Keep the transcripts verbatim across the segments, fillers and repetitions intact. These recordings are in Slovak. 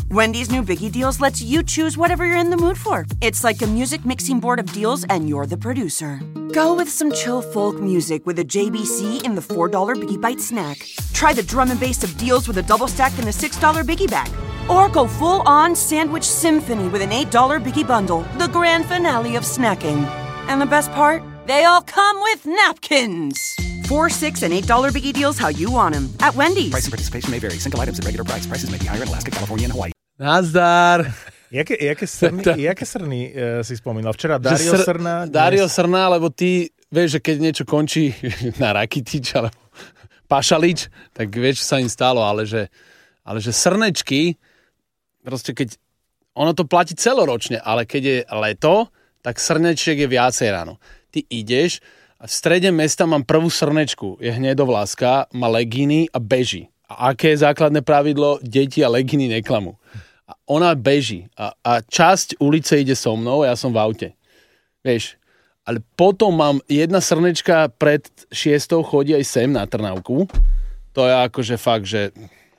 Wendy's new Biggie Deals lets you choose whatever you're in the mood for. It's like a music mixing board of deals and you're the producer. Go with some chill folk music with a J B C in the four dollar Biggie Bite snack. Try the drum and bass of deals with a double stack in the six dollar Biggie Bag. Or go full-on sandwich symphony with an eight dollar Biggie Bundle, the grand finale of snacking. And the best part? They all come with napkins. Four, six, and eight dollar Biggie Deals how you want them at Wendy's. Price and participation may vary. Single items at regular price. Prices may be higher in Alaska, California, and Hawaii. Nazdar. Jaké, jaké srny, jaké srny uh, si spomínal? Včera Dario sr- Srna. Dnes... Dario Srna, lebo ty vieš, že keď niečo končí na Rakitič alebo Pašalič, tak vieš, čo sa im stalo, ale že, ale že srnečky, proste keď, ono to platí celoročne, ale keď je leto, tak srnečiek je viacej ráno. Ty ideš a v strede mesta mám prvú srnečku, je hnedovláska, má legíny a beží. A aké je základné pravidlo? Deti a legíny neklamú. A ona beží a, a časť ulice ide so mnou a ja som v aute. Vieš, ale potom mám jedna srnečka pred šiestou chodí aj sem na Trnavku. To je akože fakt, že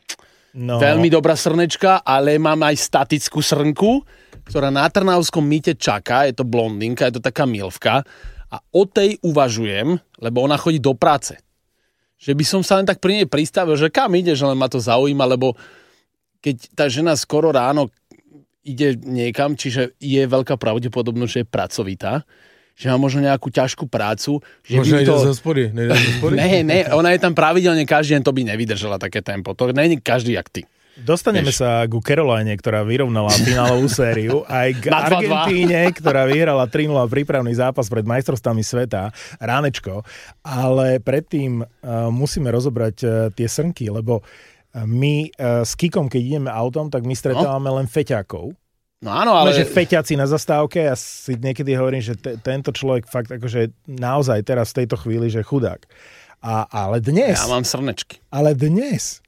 no. Veľmi dobrá srnečka, ale mám aj statickú srnku, ktorá na Trnavskom mýte čaká, je to blondinka, je to taká milvka a o tej uvažujem, lebo ona chodí do práce. Že by som sa len tak pri nej pristavil, že kam ide, že len ma to zaujíma, lebo keď tá žena skoro ráno ide niekam, čiže je veľká pravdepodobnosť, že je pracovitá, že má možno nejakú ťažkú prácu. Že možno ide to... zo spory. Ne, ne, ona je tam pravidelne každý deň, to by nevydržala také tempo. To nie je každý jak ty. Dostaneme Vieš. sa ku Caroline, ktorá vyrovnala finálovú sériu, aj k Argentíne, ktorá vyhrala tri nula prípravný zápas pred majstrovstvami sveta, ránečko, ale predtým uh, musíme rozobrať uh, tie srnky, lebo uh, my uh, s Kikom, keď ideme autom, tak my stretávame no? len feťákov. No áno, ale... Že feťáci na zastávke, ja si niekedy hovorím, že te, tento človek fakt akože naozaj teraz v tejto chvíli, že chudák. A, ale dnes... Ja mám srnečky. Ale dnes...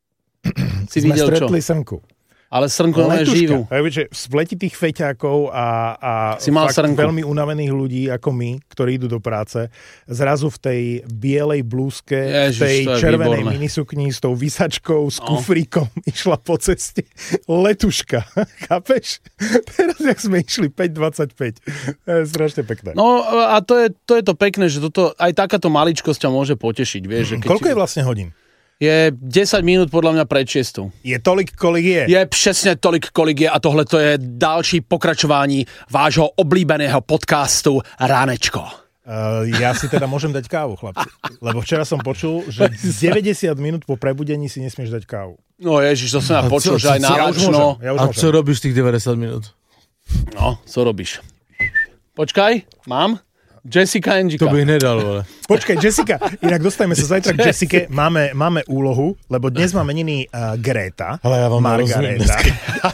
si sme videl stretli čo? srnku. Ale srnku máme živú. Spletitých feťákov a, a si mal fakt srnku. Veľmi unavených ľudí ako my, ktorí idú do práce, zrazu v tej bielej blúzke, Ježiš, v tej červenej výborné. Minisukni s tou vysačkou, s no. kufríkom išla po ceste letuška. Chápeš? Teraz, jak sme išli päť dvadsaťpäť. Je strašne pekné. No a to je, to je to pekné, že toto, aj takáto maličkosť ťa môže potešiť. Vieš, že keď Koľko si... je vlastne hodín? Je desať minút podľa mňa pred šiestou. Je tolik, kolik je? Je přesne tolik, kolik je a tohle to je další pokračování vášho oblíbeného podcastu Ránečko. Uh, ja si teda môžem dať kávu, chlapci. Lebo včera som počul, že deväťdesiat minút po prebudení si nesmieš dať kávu. No ježiš, to som ja počul, co, že aj nálačno. Ja a co robíš tých deväťdesiat minút? No, co robíš? Počkaj, mám? Jessica Angika. To by nedal, vole. Počkaj, Jessica, inak dostaneme sa zajtra k Jessike. Máme, máme úlohu, lebo dnes má meniny uh, Greta. Ale ja vám Margareta.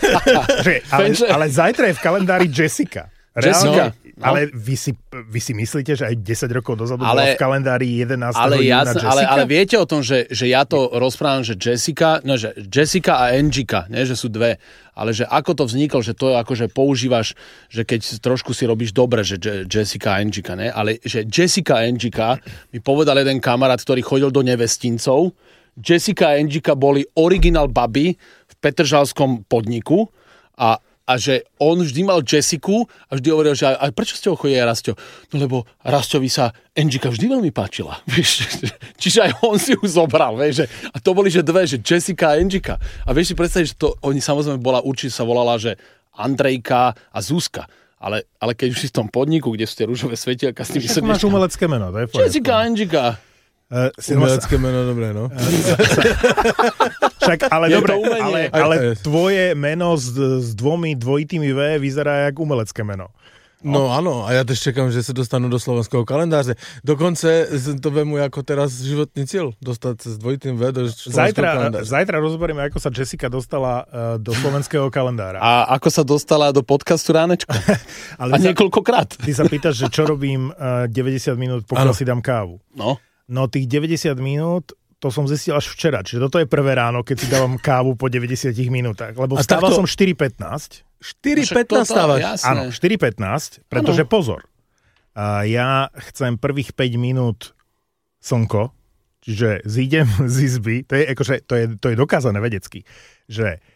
ale, ale zajtra je v kalendári Jessica. Reálne, Jessica. No. Ale vy si, vy si myslíte, že aj desať rokov dozadu ale, bolo v kalendári jedenásteho ale júna jasne, Jessica? Ale, ale viete o tom, že, že ja to rozprávam, že Jessica, no, že Jessica a Angika, nie, že sú dve, ale že ako to vzniklo, že to akože používaš, že keď trošku si robíš dobre, že Jessica a Angika, ne? Ale že Jessica a Angika mi povedal jeden kamarát, ktorý chodil do nevestincov, Jessica a Angika boli originál baby v petržalskom podniku a A že on vždy mal Jessiku a vždy hovoril, že aj prečo ste ho chodili Rasťo? No lebo Rasťovi sa Angika vždy veľmi páčila. Vieš? Čiže aj on si ju zobral. Vieš? A to boli že dve, že Jessica a Angika. A vieš si predstaviť, že to, oni samozrejme bola, určite sa volala, že Andrejka a Zuzka. Ale, ale keď už si v tom podniku, kde sú tie rúžové svetielka s tými srdiečkami. Máš umelecké meno. To je Jessica a Angika. Uh, umelecké meno, dobré, no. Však, ale dobre, ale, ale tvoje meno s, s dvomi dvojitými V vyzerá jak umelecké meno. No áno, a ja tež čekám, že sa dostanú do slovenského kalendáře. Dokonce to vemu ako teraz životný cieľ, dostať sa s dvojitým V do slovenského kalendáře. Zajtra rozoberieme, ako sa Jessica dostala uh, do slovenského kalendára. A ako sa dostala do podcastu Ránečko. Ale a niekoľkokrát. Ty sa pýtaš, že čo robím uh, deväťdesiat minút, pokiaľ ano. si dám kávu. No. No tých deväťdesiat minút, to som zistil až včera. Čiže toto je prvé ráno, keď si dávam kávu po deväťdesiatich minútach. Lebo vstával takto... som štyri pätnásť. štyri pätnásť stávaš? Áno, štyri pätnásť, pretože ano. Pozor. Uh, ja chcem prvých päť minút slnko, čiže zídem z izby, to je, akože, to je, to je dokázané vedecky, že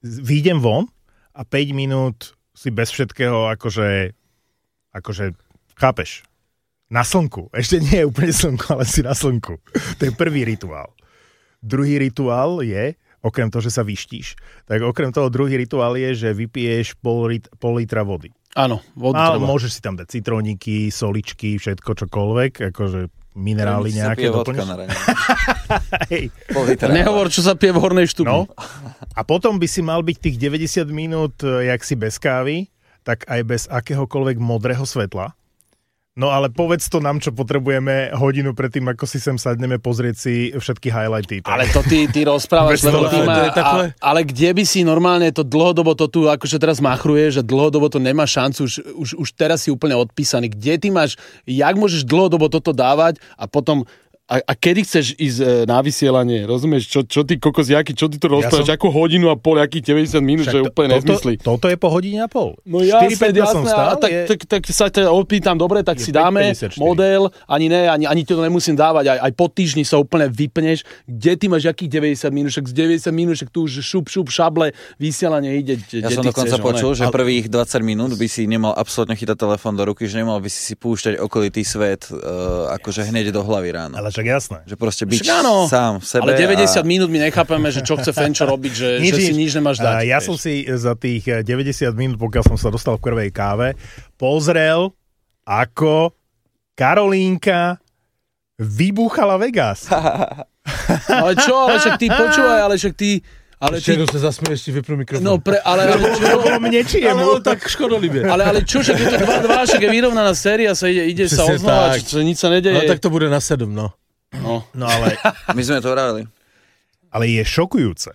výjdem von a päť minút si bez všetkého akože, akože chápeš, na slnku. Ešte nie je úplne slnko, ale si na slnku. To je prvý rituál. Druhý rituál je, okrem toho, že sa vyštíš, tak okrem toho druhý rituál je, že vypiješ pol, lit, pol litra vody. Áno, vodu a treba. Môžeš si tam dať citróniky, soličky, všetko čokoľvek, akože minerály nejaké doplníš. Hej. Nehovor, čo sa pije v hornej štúbi. No. A potom by si mal byť tých deväťdesiat minút, jak si bez kávy, tak aj bez akéhokoľvek modrého svetla. No ale povedz to nám, čo potrebujeme hodinu predtým, ako si sem sadneme pozrieť si všetky highlighty. Ale to ty, ty rozprávaš, lebo ty má, a, ale kde by si normálne to dlhodobo to tu, akože teraz machruje, že dlhodobo to nemá šancu, už, už, už teraz si úplne odpísaný. Kde ty máš, jak môžeš dlhodobo toto dávať a potom... A, a kedy chceš ísť e, na vysielanie? Rozumieš, čo, čo ty kokos, jaký, čo ty to rozprávaš? Ja som... Akú hodinu a pol, akých deväťdesiat minút, že to, úplne nezmyslí. Toto, toto je po hodine a pol. No jasne, jasne, a tak, je... tak, tak, tak sa ťa opýtam, dobre, tak si dáme model, ani ne, ani, ani ti to nemusím dávať, aj, aj po týždni sa úplne vypneš. Kde ty máš akých deväťdesiat minút? Však z deväťdesiat minút, však tu už šup, šup, šable, vysielanie ide. Ja som dokonca počul, že prvých dvadsať minút by si nemal absolútne chytať telefón do ruky, že nemal by si si púšťať okolitý svet, uh, akože hneď do hlavy ráno. Ale však jasné. Že proste byť áno, sám v sebe. Ale deväťdesiat a... minút my nechápeme, že čo chce Fenčo robiť, že, nič, že si nič nemáš dať. Ja vieš. Som si za tých deväťdesiat minút, pokiaľ som sa dostal v prvej káve, pozrel, ako Karolínka vybúchala Vegas. Ale čo, ale však ty počúvaj, ale však ty... Ale ty... sa zasmieš, ti vypnú mikrofón. No, pre, ale... ale čo, bolo mne čiemu. Ale tak škodolibie. Ale, ale čo, však je to dva dva, však je vyrovnaná séria, sa ide, ide sa oznávať, čo nič sa nedeje. No tak to bude na sedem, no. No, no ale... My sme to vrali. Ale je šokujúce,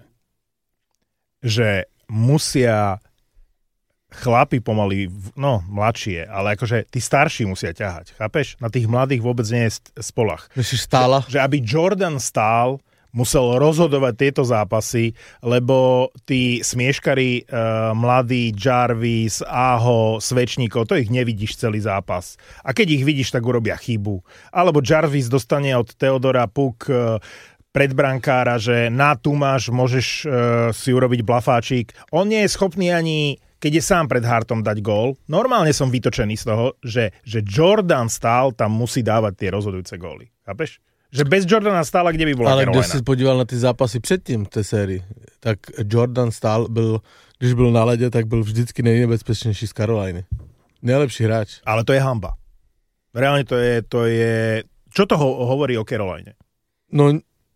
že musia chlapi pomaly, no, mladšie, ale akože tí starší musia ťahať, chápeš? Na tých mladých vôbec nie je spolach. Myslíš stála? Že, že aby Jordan stál, musel rozhodovať tieto zápasy, lebo tí smieškari, uh, mladí, Jarvis, Aho, Svečníkov, to ich nevidíš celý zápas. A keď ich vidíš, tak urobia chybu. Alebo Jarvis dostane od Teodora puk uh, predbrankára, že na tu máš, môžeš uh, si urobiť blafáčik. On nie je schopný ani, keď je sám pred Hartom, dať gól. Normálne som vytočený z toho, že, že Jordan stál, tam musí dávať tie rozhodujúce góly. Chápeš? Že bez Jordana stála, kde by bola Ale Carolina. kdo si podíval na ty zápasy předtím v té sérii, tak Jordan stál, byl, když byl na ledě, tak byl vždycky nejnebezpečnější z Caroliny. Nejlepší hráč. Ale to je hanba. Reálne to je, to je... Čo to ho, hovorí o Caroline? No,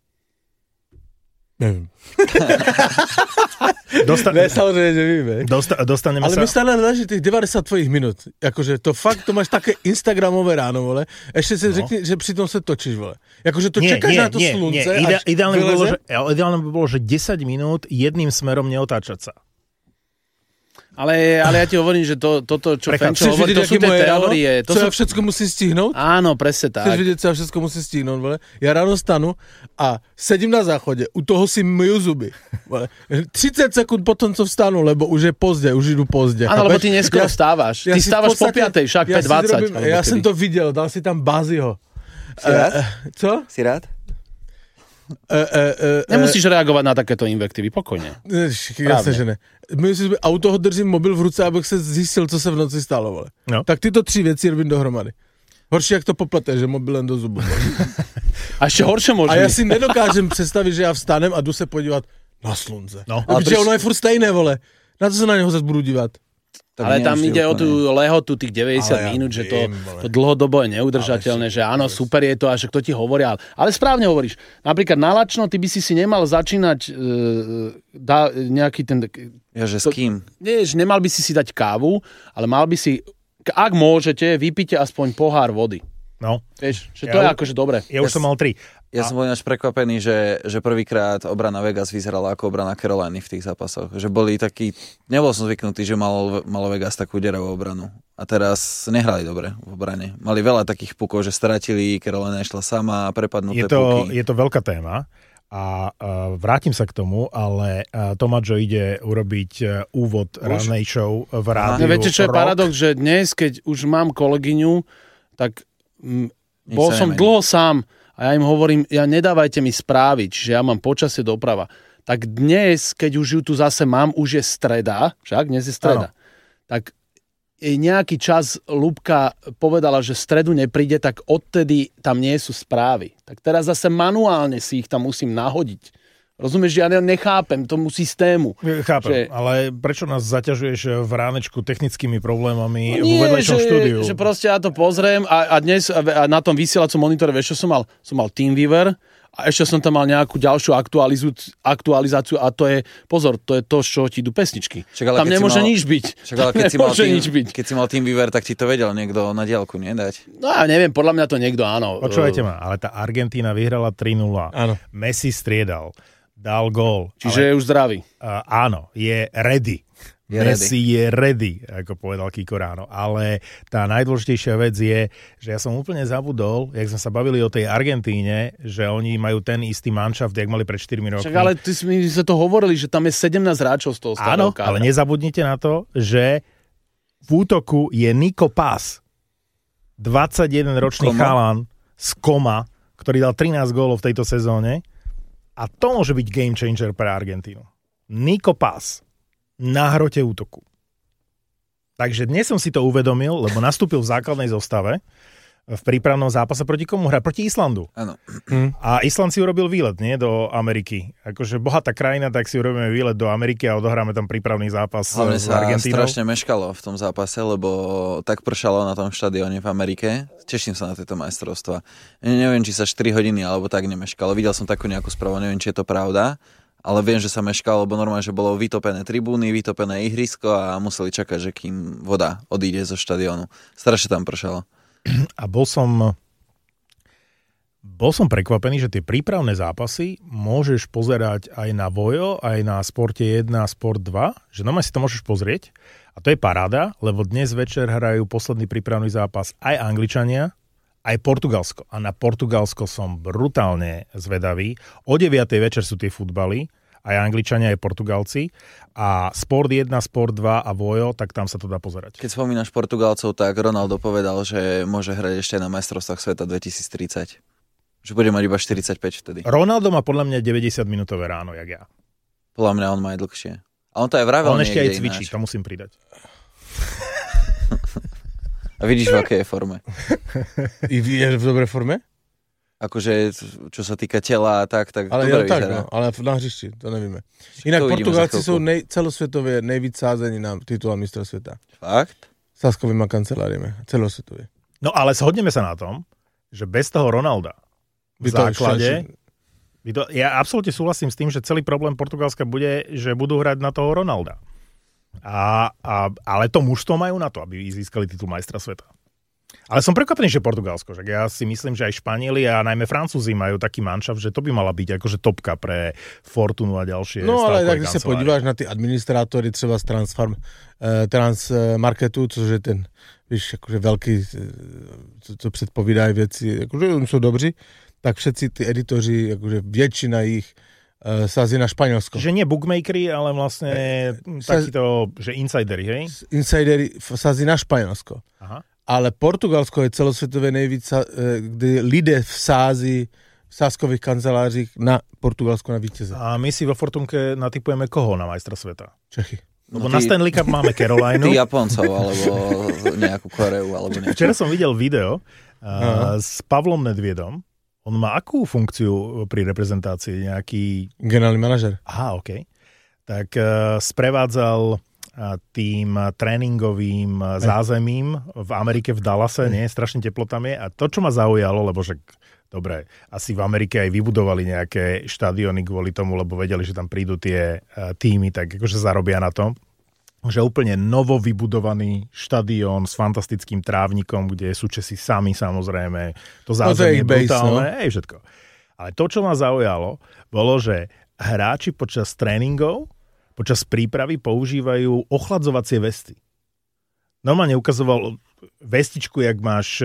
nevím. Dosta- ne, samozřejmě, že víme. Dosta- dostaneme Ale sa... mi stále leží tých devadesát tvojich minut. Jakože to fakt, to máš také instagramové ráno, vole. Ešte si no. řekni, že přitom se točíš, vole. Jakože to nie, čekáš nie, na to nie, slunce. Nie. Ide- ideálne, by bolo, že, ideálne by bolo, že desať minút jedným smerom neotáčať sa. Ale, ale ja ti hovorím, že to, toto, čo Prechám, Fenčo hovorí, to sú tie teórie. To čo sú... ja všetko musí stihnúť? Áno, presne tak. Chceš vidieť, čo ja všetko musí stihnúť, vole? Ja ráno stanu a sedím na záchode, u toho si myjú zuby. Vole. tridsať sekúnd potom, co vstanu, lebo už je pozde, už idú pozde. Áno, lebo ty neskoro ja, vstávaš. Ty ja vstávaš podstate, po piatej, však ja päť dvadsať. Ja som to videl, dal si tam Baziho. Si rád? Uh, co? Si rád? Uh, uh, uh, Nemusíš reagovať na takéto invektivy, pokojne. Jasne, že ne. A u toho držím mobil v ruce, abych se zjistil, co se v noci stalo, vole. No. Tak tyto tři věci robím dohromady. Horší, jak to poplete, že mobilem do zubu. A ešte horšie možno. A ja si nedokážem představit, že ja vstanem a jdu se podívat na slunce. No. A protože ono je furt stejné, vole. Na to se na něho zase budu dívat. Tak ale tam ide úplne o tú lehotu tých deväťdesiat ja minút, že to, to dlhodobo je neudržateľné, že áno, super je to a že kto ti hovoria. Ale správne hovoríš. Napríklad na lačno ty by si si nemal začínať uh, dá, nejaký ten... Ja, že s kým? Nie, že nemal by si si dať kávu, ale mal by si, ak môžete, vypite aspoň pohár vody. No. Vieš, že ja to u, je akože dobre. Ja už ja som mal tri. Ja a... som bol ináč prekvapený, že, že prvýkrát obrana Vegas vyzerala ako obrana Caroliny v tých zápasoch. Že boli takí... Nebol som zvyknutý, že malo, malo Vegas takú deravú obranu. A teraz nehrali dobre v obrane. Mali veľa takých pukov, že stratili, Carolina išla sama, prepadnuté je to, puky. Je to veľká téma a uh, vrátim sa k tomu, ale uh, Tomáčo ide urobiť uh, úvod rannej show v rádiu. No, viete, čo je Rock? paradox, že dnes, keď už mám kolegyňu, tak m, bol som nemení. dlho sám a ja im hovorím, ja nedávajte mi správy, čiže ja mám počasie doprava. tak dnes, keď už ju tu zase mám, už je streda, však dnes je streda, ano. Tak nejaký čas Ľubka povedala, že v stredu nepríde, tak odtedy tam nie sú správy. Tak teraz zase manuálne si ich tam musím nahodiť. Rozumieš, že ja nechápem tomu systému. Chápem, že... ale prečo nás zaťažuješ v ránečku technickými problémami no nie, v vedlejšom štúdiu? Že proste ja to pozriem a, a dnes a na tom vysielacom monitore, vieš, čo som mal? Som mal TeamViewer a ešte som tam mal nejakú ďalšiu aktualizáciu a to je, pozor, to je to, čo ti idú pesničky. Čak, tam nemôže mal, nič byť. Čak, ale keď, si mal tým, keď si mal TeamViewer, tak ti to vedel niekto na diaľku, nie dať? No ja neviem, podľa mňa to niekto áno. Počúvajte ma, ale tá Argentína vyhrala tri nula. Áno. Messi striedal. Dal gól. Čiže ale, je už zdravý. Uh, áno, je ready. Je Messi ready. je ready, ako povedal Kiko ráno. Ale tá najdôležitejšia vec je, že ja som úplne zabudol, jak sme sa bavili o tej Argentíne, že oni majú ten istý manšaft, jak mali pred štyrmi rokmi. Však ale ty sme to hovorili, že tam je sedemnásť hráčov z toho starého kára. Ale nezabudnite na to, že v útoku je Nico Paz, dvadsaťjedenročný chalan z Koma, ktorý dal trinásť gólov v tejto sezóne. A to môže byť game changer pre Argentínu. Nico Paz na hrote útoku. Takže dnes som si to uvedomil, lebo nastúpil v základnej zostave v prípravnom zápase proti komu hrá? Proti Islandu. Áno. A Island si urobil výlet, nie? Do Ameriky. Akože bohatá krajina, tak si urobíme výlet do Ameriky a odohráme tam prípravný zápas hlavne s Argentínou. Hlavne sa strašne meškalo v tom zápase, lebo tak pršalo na tom štadióne v Amerike. Teším sa na tieto majstrovstvá. Neviem, či sa štyri hodiny alebo tak nemeškalo. Videl som takú nejakú správu, neviem, či je to pravda, ale viem, že sa meškalo, lebo normálne, že bolo vytopené tribúny, vytopené ihrisko a museli čakať, že kým voda odíde zo štadiónu. Strašne tam pršalo. A bol som, bol som prekvapený, že tie prípravné zápasy môžeš pozerať aj na Vojo, aj na Sporte jeden a Sport dva, že normálne si to môžeš pozrieť a to je paráda, lebo dnes večer hrajú posledný prípravný zápas aj Angličania, aj Portugalsko. A na Portugalsko som brutálne zvedavý. O deviatej večer sú tie futbaly, aj Angličania, aj Portugalci. A Sport jeden, Sport dva a Vojo, tak tam sa to dá pozerať. Keď spomínaš Portugalcov, tak Ronaldo povedal, že môže hrať ešte na majstrovstvách sveta dvetisíctridsať. Že bude mať iba štyridsaťpäť vtedy. Ronaldo má podľa mňa deväťdesiatminútové ráno, jak ja. Podľa mňa on má aj dlhšie. A on to aj vravel niekde ináč. On ešte aj cvičí, ináč. To musím pridať. A vidíš, v akej je forme. I je v dobrej forme? Akože, čo sa týka tela a tak, tak ale dobre ja, tak, vyzerá. No, ale na hřišti, to nevíme. Inak Portugálci sú nej, celosvetově nejvíc sázení na titul mistra sveta. Fakt? Sáskovými kanceláriami, celosvetově. No ale shodneme sa na tom, že bez toho Ronalda v základe... To, ja absolútne súhlasím s tým, že celý problém Portugalska bude, že budú hrať na toho Ronalda. A, a, ale to mužstvo majú na to, aby získali titul majstra sveta. Ale som prekvapený, že Portugalsko. Že ja si myslím, že aj Španieli a najmä Francúzi majú taký manšaft, že to by mala byť akože topka pre Fortunu a ďalšie. No ale tak, když se podíváš na ty administrátory třeba z Transfarm, eh, Transmarketu, což je ten, víš, akože veľký, co, co předpovídají věci, akože oni sú dobří, tak všetci tí editoři, akože väčšina ich uh, sází na Španielsko. Že nie bookmakery, ale vlastne e, takýto, že insidery, hej? Insidery sází na Španielsko. Aha. Ale Portugalsko je celosvětově nejvíc, kdy lidé vsází v sázkových kancelářích na Portugalsko na vítěze. A my si vo Fortunke natypujeme koho na majstra sveta? Čechy. Lebo no na Stanley Cup máme Carolinu. Ty Japoncov, alebo nejakú Koreu, alebo niečo. Včera som videl video uh, s Pavlom Nedviedom. On má akú funkciu pri reprezentácii? Nejaký... Generálny manažer. Aha, okej. Okay. Tak uh, sprevádzal tým tréningovým zázemím v Amerike, v Dallase, nie? Strašne teplo tam je. A to, čo ma zaujalo, lebo že dobre, asi v Amerike aj vybudovali nejaké štadióny kvôli tomu, lebo vedeli, že tam prídu tie týmy, tak akože zarobia na tom. Že úplne novo vybudovaný štadión s fantastickým trávnikom, kde sú Česi sami, samozrejme. To zázemie je brutálne, no? Ej, všetko. Ale to, čo ma zaujalo, bolo, že hráči počas tréningov počas prípravy používajú ochladzovacie vesty. Normálne ukazoval vestičku, jak máš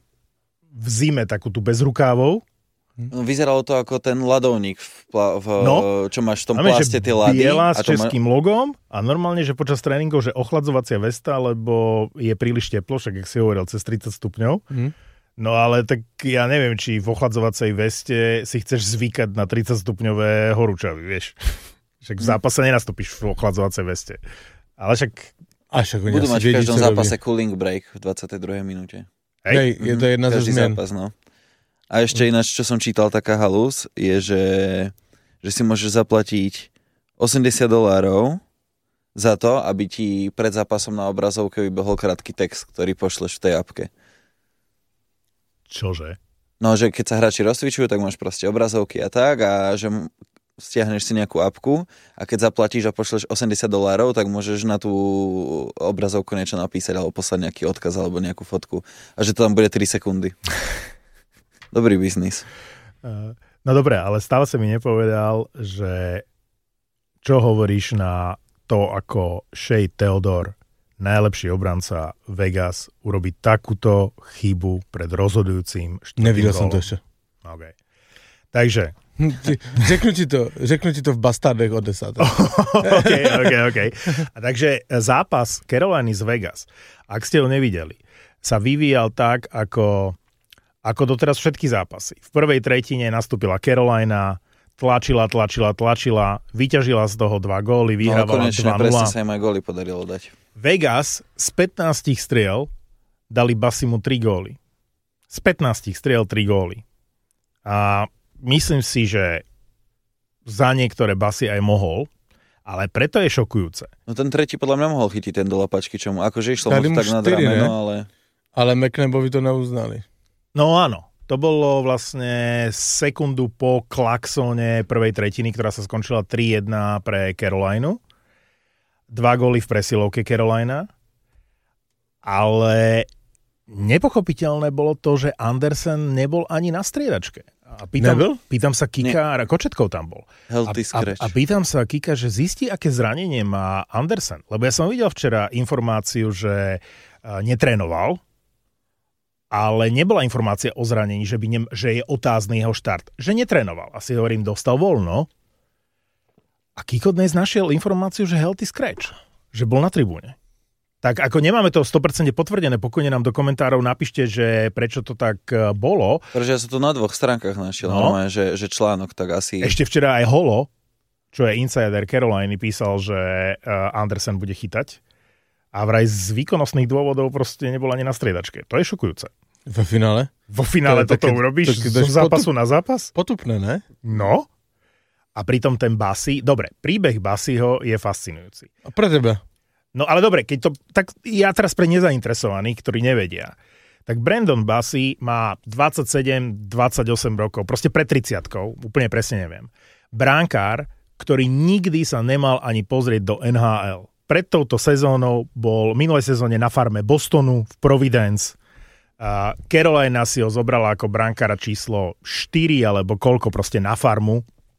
v zime takú tu bez rukávov. Vyzeralo to ako ten ľadovník, v, v, no, čo máš v tom plaste tie ľady. Biela s českým má... logom a normálne, že počas tréningov, že ochladzovacia vesta, lebo je príliš teplo, však jak si hovoril, cez tridsať stupňov. Mm. No ale tak ja neviem, či v ochladzovacej veste si chceš zvykať na tridsať stupňové horúčavy, vieš. Však v zápase nenastúpiš v ochladzovacej veste. Ale však... A však budú mať v každom zápase cooling break v dvadsiatej druhej minúte. Hej, Hej je to jedna zo zmien. Zápas, no. A ešte ináč, čo som čítal, taká halus, je, že, že si môžeš zaplatiť osemdesiat dolárov za to, aby ti pred zápasom na obrazovke vybehol krátky text, ktorý pošleš v tej apke. Čože? No, že keď sa hráči rozcvičujú, tak máš proste obrazovky a tak a že stiahneš si nejakú apku a keď zaplatíš a pošleš osemdesiat dolárov, tak môžeš na tú obrazovku niečo napísať alebo poslať nejaký odkaz alebo nejakú fotku a že to tam bude tri sekundy. Dobrý biznis. No dobre, ale stále sa mi nepovedal, že čo hovoríš na to, ako Shea Theodore, najlepší obranca Vegas, urobiť takúto chybu pred rozhodujúcim štvrtým Nevidel gólom. som to ešte. Okay. Takže. Řeknu ti to, řeknu ti to v Bastardech od desať. OK, OK, OK. A takže zápas Caroliny z Vegas, ak ste ho nevideli, sa vyvíjal tak, ako, ako doteraz všetky zápasy. V prvej tretine nastúpila Carolina, tlačila, tlačila, tlačila, vyťažila z toho dva góly, vyhrávala no, konečne, dva nula. presne sa im aj góly podarilo dať. Vegas z pätnástich striel dali Basimu tri góly. Z pätnástich striel tri góly. A myslím si, že za niektoré Basi aj mohol, ale preto je šokujúce. No ten tretí podľa mňa mohol chytiť ten do lapačky, čomu akože išlo mu tak nad štyri, rameno, ale... Ale McNabovi to neuznali. No áno. To bolo vlastne sekundu po klaxone prvej tretiny, ktorá sa skončila tri jedna pre Carolinu. Dva góly v presilovke Carolina. Ale nepochopiteľné bolo to, že Andersen nebol ani na striedačke. A pýtam, pýtam sa Kika, Nie. Kočetkov tam bol. A, a, a pýtam sa Kika, že zistí, aké zranenie má Andersen. Lebo ja som videl včera informáciu, že netrénoval, ale nebola informácia o zranení, že, by ne, že je otázny jeho štart. Že netrénoval. Asi hovorím, dostal voľno. A Kiko dnes našiel informáciu, že healthy scratch. Že bol na tribúne. Tak ako nemáme to sto percent potvrdené, pokojne nám do komentárov napíšte, že prečo to tak bolo. Pretože ja som to na dvoch stránkach našiel, no. Normálne, že, že článok tak asi... Ešte včera aj Holo, čo je insider Caroliny, písal, že Andersen bude chytať. A vraj z výkonnostných dôvodov proste nebol ani na striedačke. To je šokujúce. Vo finále? Vo finále to toto také, urobíš také, zo zápasu potup, na zápas? Potupné, ne? No. A pritom ten Basi... Dobre, príbeh Basiho je fascinujúci. A pre teba? No ale dobre, keď to... Tak ja teraz pre nezainteresovaných, ktorí nevedia. Tak Brandon Basi má dvadsaťsedem dvadsaťosem rokov. Proste pred tridsiatkou. Úplne presne neviem. Bránkár, ktorý nikdy sa nemal ani pozrieť do en há el. Pred touto sezónou bol v minulej sezóne na farme Bostonu v Providence. Uh, Carolina si ho zobrala ako brankára číslo štyri alebo koľko proste na farmu.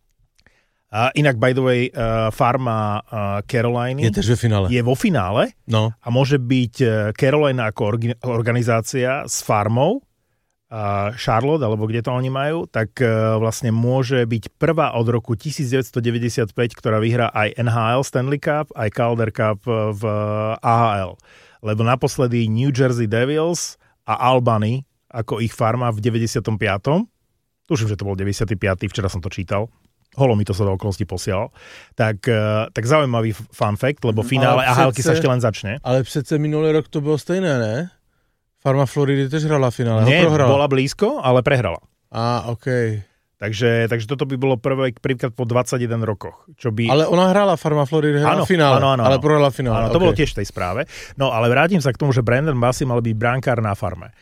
Uh, inak, by the way, uh, farma uh, Caroliny je, je vo finále no. A môže byť uh, Carolina ako orgi- organizácia s farmou uh, Charlotte, alebo kde to oni majú, tak uh, vlastne môže byť prvá od roku devätnásťstodeväťdesiatpäť, ktorá vyhrá aj en há el Stanley Cup, aj Calder Cup v á há el. Lebo naposledy New Jersey Devils a Albany ako ich farma v deväťdesiatom piatom Tuším, že to bol deväťdesiaty piaty Včera som to čítal. Holo mi to sa do okolností posielal. Tak, tak zaujímavý fun fact, lebo finále á há elky sa ešte len začne. Ale přece minulý rok to bylo stejné, ne? Farma Floridy tež hrala finále. Nie, bola blízko, ale prehrala. Á, okej. Okay. Takže, takže toto by bolo prvý príklad po dvadsaťjeden rokoch. Čo by... Ale ona hrala Farma Floridy, hrala áno, finále, áno, áno, ale prohrala finále. Áno, to okay. Bolo tiež v tej správe. No, ale vrátim sa k tomu, že Brandon Basi mal byť brankár na farme.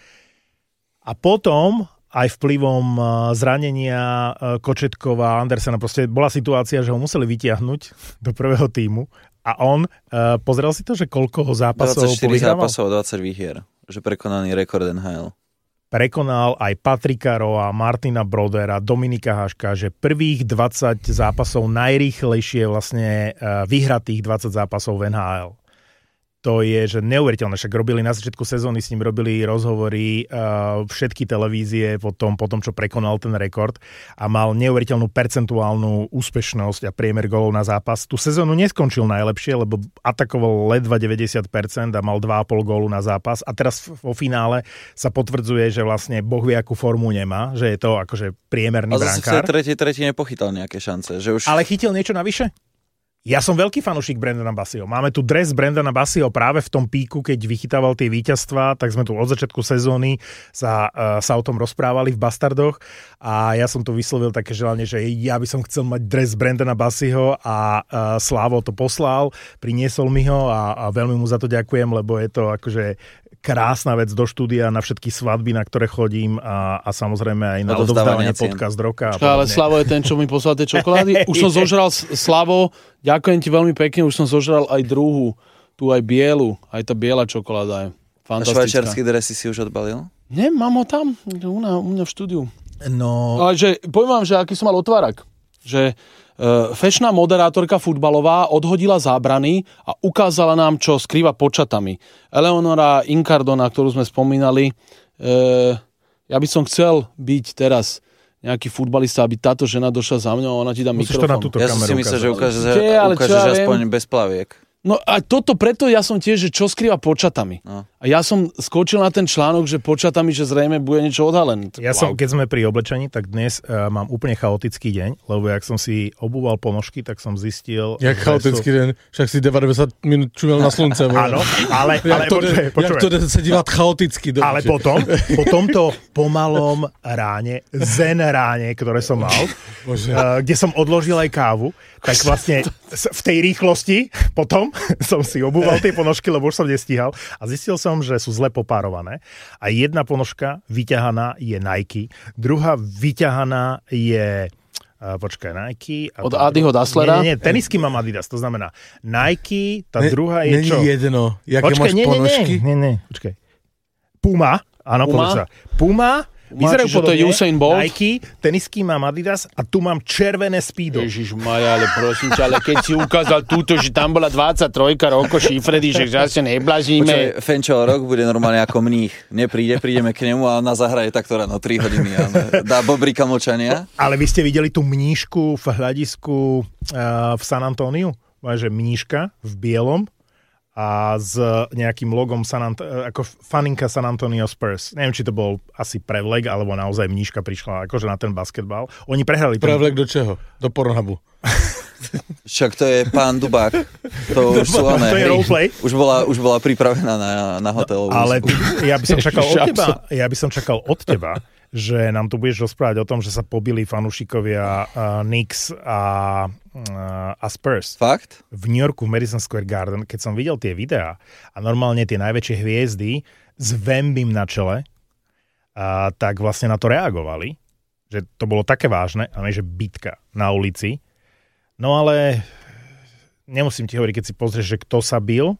A potom aj vplyvom zranenia Kočetkova, Andersena, proste bola situácia, že ho museli vytiahnuť do prvého tímu a on, uh, pozrel si to, že koľko zápasov dvadsaťštyri zápasov, dvadsať výhier, že prekonaný rekord en há el. Prekonal aj Patrika Roa, Martina Brodera, Dominika Haška, že prvých dvadsať zápasov najrýchlejšie vlastne vyhratých dvadsať zápasov v en há el. To je, že neuveriteľné. Však robili na začiatku sezóny, s ním robili rozhovory uh, všetky televízie po tom, po tom, čo prekonal ten rekord a mal neuveriteľnú percentuálnu úspešnosť a priemer golov na zápas. Tú sezónu neskončil najlepšie, lebo atakoval ledva deväťdesiat percent a mal dva a pol gólu na zápas a teraz vo finále sa potvrdzuje, že vlastne Boh vie, akú formu nemá, že je to akože priemerný brankár. A zase v tej tretej tretine pochytal nejaké šance. Že už... Ale chytil niečo navyše? Ja som veľký fanúšik Brandona Bassieho. Máme tu dres Brandona Bassieho práve v tom píku, keď vychytával tie víťazstvá, tak sme tu od začiatku sezóny sa, uh, sa o tom rozprávali v Bastardoch a ja som tu vyslovil také želanie, že ja by som chcel mať dres Brandona Bassieho a uh, Slavo to poslal, priniesol mi ho a, a veľmi mu za to ďakujem, lebo je to akože krásna vec do štúdia na všetky svadby, na ktoré chodím a, a samozrejme aj na odovzdávanie podcast roka. Počká, ale Slavo je ten, čo mi poslal tie čokolády. Už som zožral, Slavo, ďakujem ti veľmi pekne, už som zožral aj druhú, tu aj bielu, aj tá biela čokoláda je fantastická. A švajčiarsky dresy si už odbalil? Nie, mám ho tam, u mňa, u mňa v štúdiu. No... Ale že, poviem vám, že aký som mal otvárak, že Uh, fešná moderátorka futbalová odhodila zábrany a ukázala nám, čo skrýva pod čatami. Eleonora Incardona, ktorú sme spomínali, uh, ja by som chcel byť teraz nejaký futbalista, aby táto žena došla za mňou a ona ti dá musíš mikrofón. Ja som si myslel, že ukážeš, Kde, ukážeš ja aspoň bez plaviek. No a toto preto ja som tiež, že čo skrýva pod čatami. No. A ja som skočil na ten článok, že pod čatami, že zrejme bude niečo odhalené. Ja wow. som, keď sme pri oblečení, tak dnes uh, mám úplne chaotický deň, lebo jak som si obúval ponožky, tak som zistil... Jak chaotický sú... deň? Však si deväťdesiat minút čumel na slunce. Áno, ale... ale jak to, počuaj, počuaj. Jak to sa dívať chaoticky. Dobře. Ale potom, po tomto pomalom ráne, zen ráne, ktoré som mal, uh, kde som odložil aj kávu, tak vlastne v tej rýchlosti potom som si obúval tie ponožky, lebo už som nestíhal a zistil som, že sú zle popárované a jedna ponožka vyťahaná je Nike, druhá vyťahaná je uh, počkaj, Nike a od Adiho Dasslera? Nie, nie, nie, tenisky mám Adidas, to znamená Nike, tá ne, druhá je čo? Není jedno, jaké počkaj, máš nie, ponožky? Nie, nie, nie, počkaj. Puma, áno, Puma? Puma, Puma vyzerajú podobne, to je Usain Bolt? Nike, tenisky mám Adidas a tu mám červené Speedo. Ježišmaja, ale prosím ťa, ale keď si ukázal túto, že tam bola dvadsaťtrojka Roko Šifredy, že zase neblažíme. Počuaj, Fenčo rok bude normálne ako mních. Nepríde, prídeme k nemu a ona zahraje takto ráno tri hodiny a dá bobrika mlčania. Ale vy ste videli tú mníšku v hľadisku uh, v San Antoniu? Že mníška v bielom a s nejakým logom San Ant- ako faninka San Antonio Spurs. Neviem, či to bol asi prevlek, alebo naozaj mníška prišla akože na ten basketbal. Oni prehrali. Ten... Prevlek do čeho? Do Pornhubu. Však to je pán Dubák. To už sú oné. To je roleplay. Už bola, už bola pripravená na, na hotelovú. Ale ty, ja by som čakal od teba, ja by som čakal od teba, že nám tu budeš rozprávať o tom, že sa pobili fanúšikovia uh, Knicks a, uh, a Spurs. Fakt? V New Yorku, v Madison Square Garden, keď som videl tie videá a normálne tie najväčšie hviezdy s Wembym na čele, uh, tak vlastne na to reagovali, že to bolo také vážne, a nie že bitka na ulici. No ale nemusím ti hovoriť, keď si pozrieš, že kto sa bil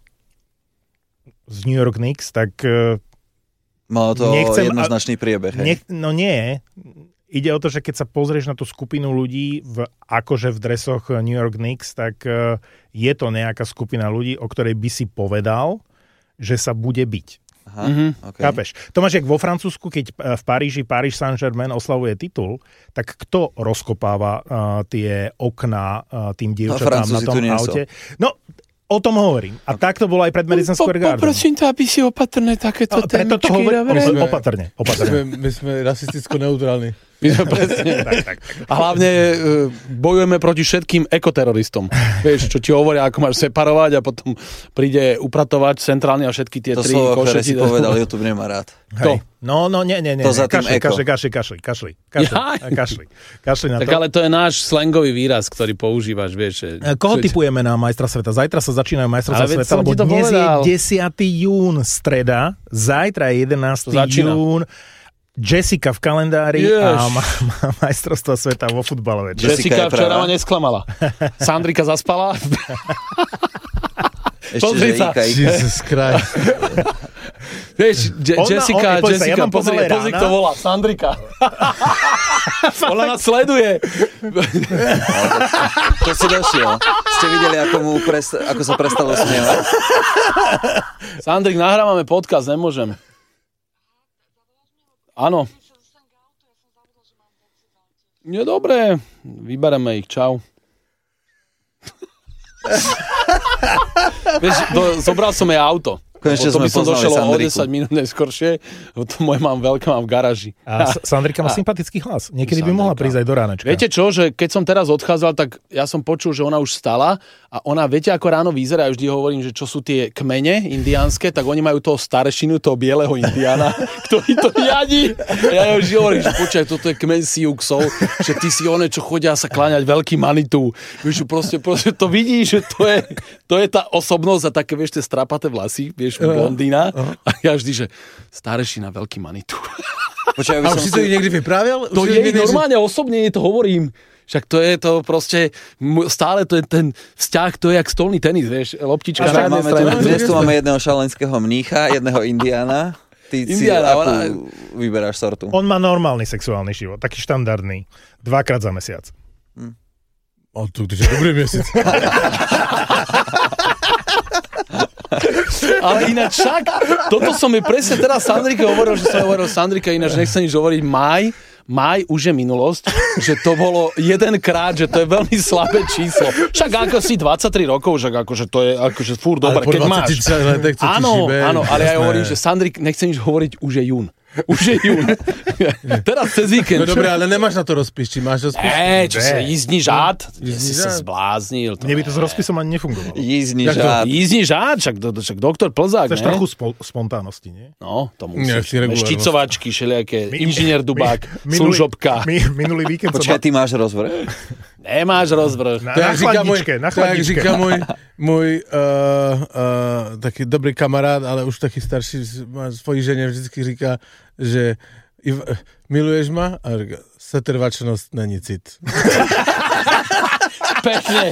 z New York Knicks, tak... Uh, Malo to nechcem, jednoznačný priebeh. Nech, no nie. Ide o to, že keď sa pozrieš na tú skupinu ľudí v, akože v dresoch New York Knicks, tak uh, je to nejaká skupina ľudí, o ktorej by si povedal, že sa bude biť. Aha, mm-hmm. okay. Chápeš? To máš jak vo Francúzsku, keď v Paríži Paris Saint-Germain oslavuje titul, tak kto rozkopáva uh, tie okná uh, tým dievčatám na tom aute? No, o tom hovorím. A tak to bolo aj pred Madison Square Garden. Poprosím to, aby si opatrné takéto no, témičky. Hovorím, opatrne. opatrne. My sme, my sme rasisticko-neutrálni. My sme presne. tak, tak, tak. A hlavne uh, bojujeme proti všetkým ekoteroristom. Vieš, čo ti hovoria, ako máš separovať a potom príde upratovať centrálne a všetky tie to tri slovo, koše. To slovo, ktoré si povedal, YouTube nemá rád. To. No, no, nie, nie, nie. To za tým kašli, eko. Kašli, kašli, kašli, kašli, kašli, kašli, kašli na tak to. ale to je náš slangový výraz, ktorý používaš, vieš. Koho typujeme na majstra sveta? Zajtra sa začínajú majstrovstvá sveta, lebo dnes povedal. je desiateho júna, streda, zajtra je jedenásteho júna. Jessica v kalendári Jež. a má, má majstrovstvá sveta vo futbale. Jessica, Jessica včera ma nesklamala. Sandrika zaspala. Ešte, že Ika, Ika. Jesus Christ. Vieš, Je- ona, Jessica, ona, Jessica, ja pozri, pozri, kto volá. Sandrika. Ona nás sleduje. To si došiel. Ste videli, ako, mu pres, ako sa prestalo smievať? Sandrik, nahrávame podcast, nemôžem. Áno. Nie, dobré. Vybereme ich. Čau. Vieš, do, zobral som jej auto. Konečne to by sme som poznali došiel o Sandriku. desať minút neskôršie, to moje mám veľké, mám v garáži. A Sandrika má sympatický hlas. Niekedy by mohla prísť aj do ránečka. Viete čo, že keď som teraz odchádzal, tak ja som počul, že ona už stala a ona, viete, ako ráno vyzerá, ja vždy hovorím, že čo sú tie kmene indiánske, tak oni majú toho starešinu, toho bieleho indiána, ktorý to riadi. Ja už hovorím, že počkaj, toto je kmeň Siuxov, že ty si one, čo chodia sa kláňať veľký Manitou. Vieš, proste, proste to vidíš, že to je, to je tá osobnosť a také, vieš, tie strapaté vlasy, vieš, blondína. A ja vždy, že starešina, veľký Manitou. Počkaj, A už si to niekedy vyprávěl? To Už je niekedy, normálne, osobne to hovorím. Však to je to proste, stále to je ten vzťah, to je jak stolný tenis, vieš, loptička na jednej Máme strane. tu, dnes tu máme jedného šalenského mnícha, jedného indiána. Ty si, Indiána, a ona- akú vyberáš sortu? On má normálny sexuálny život, taký štandardný. Dvakrát za mesiac. O, to je dobrý měsíc. Ale ináč však, toto som mi presne teraz Sandrike hovoril, že som hovoril Sandrike, ináč nechcem nič hovoriť, maj, maj už je minulosť, že to bolo jedenkrát, že to je veľmi slabé číslo. Však ako si dvadsaťtri rokov, však akože to je akože fúr dobre, keď máš. letech, co ti Áno, šíbe, áno, ale ja jasné. hovorím, že Sandrik, nechcem nič hovoriť, už je jún. Už je jún. Teraz cez víkend. No dobré, ale nemáš na to rozpis, či máš rozpis? Ej, čo sa jízdní žád? Kde si Jízdní sa žád? zbláznil? To Mne by to s rozpisom ani nefungovalo. Jízdní Jak to? žád. Jízdní žád, však, do- však doktor Plzák, Chceš ne? trochu spo- spontánnosti, nie? No, to Nie, musíš. si regulárnosť. Šticovačky, všelijaké, inžinier Dubák, Mi- minulý- služobka. Mi, minulý víkend som Počkaj, ty máš rozvrh? Nemáš rozvrh. na, To na jak říká můj, chladničke, na to jak chladničke. říká můj, můj uh, uh, taky dobrý kamarád, ale už taky starší, má svojí ženě vždycky říká, že Iv, miluješ ma? A říká, setrvačnost není cit. Pekne.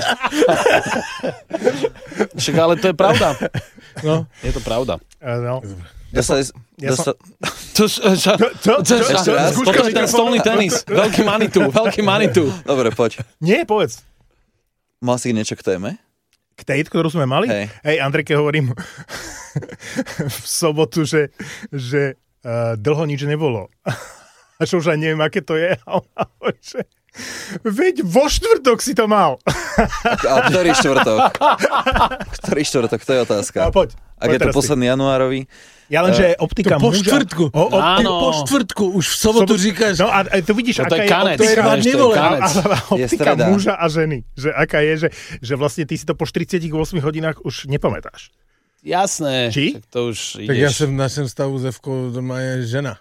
Však ale to je pravda. No. Je to pravda. Uh, no. Dostali, Ja som- dosta, To, čo, Čo? čo, Čo? Ešte raz? toto je ten stolný tenis. Veľký Manitou, veľký Manitou. dobre, poď. Nie, povedz. Mal si niečo k téme? K tej, ktorú sme mali? Hej. Hej, Andrejke hovorím v sobotu, že, že uh, dlho nič nebolo. A že už aj neviem, aké to je. A ona hovorí, že veď vo štvrtok si to mal. A ktorý štvrtok? Ktorý štvrtok, to je otázka. A poď. Ak poď je to teraz ty. posledný januárový, Ja len, že optika po muža... štvrtku. O, o, Áno. Po štvrtku, už v sobotu říkáš, No a, a tu vidíš, No to aká je kanec, optika, to je a- kanec. a- a- Je optika streda. muža a ženy. Že aká je, že, že vlastne ty si to po štyridsiatich ôsmich hodinách už nepamätáš. Jasné. Či? Však to už tak ja ideš. jsem v našem stavu Zevko, doma je žena.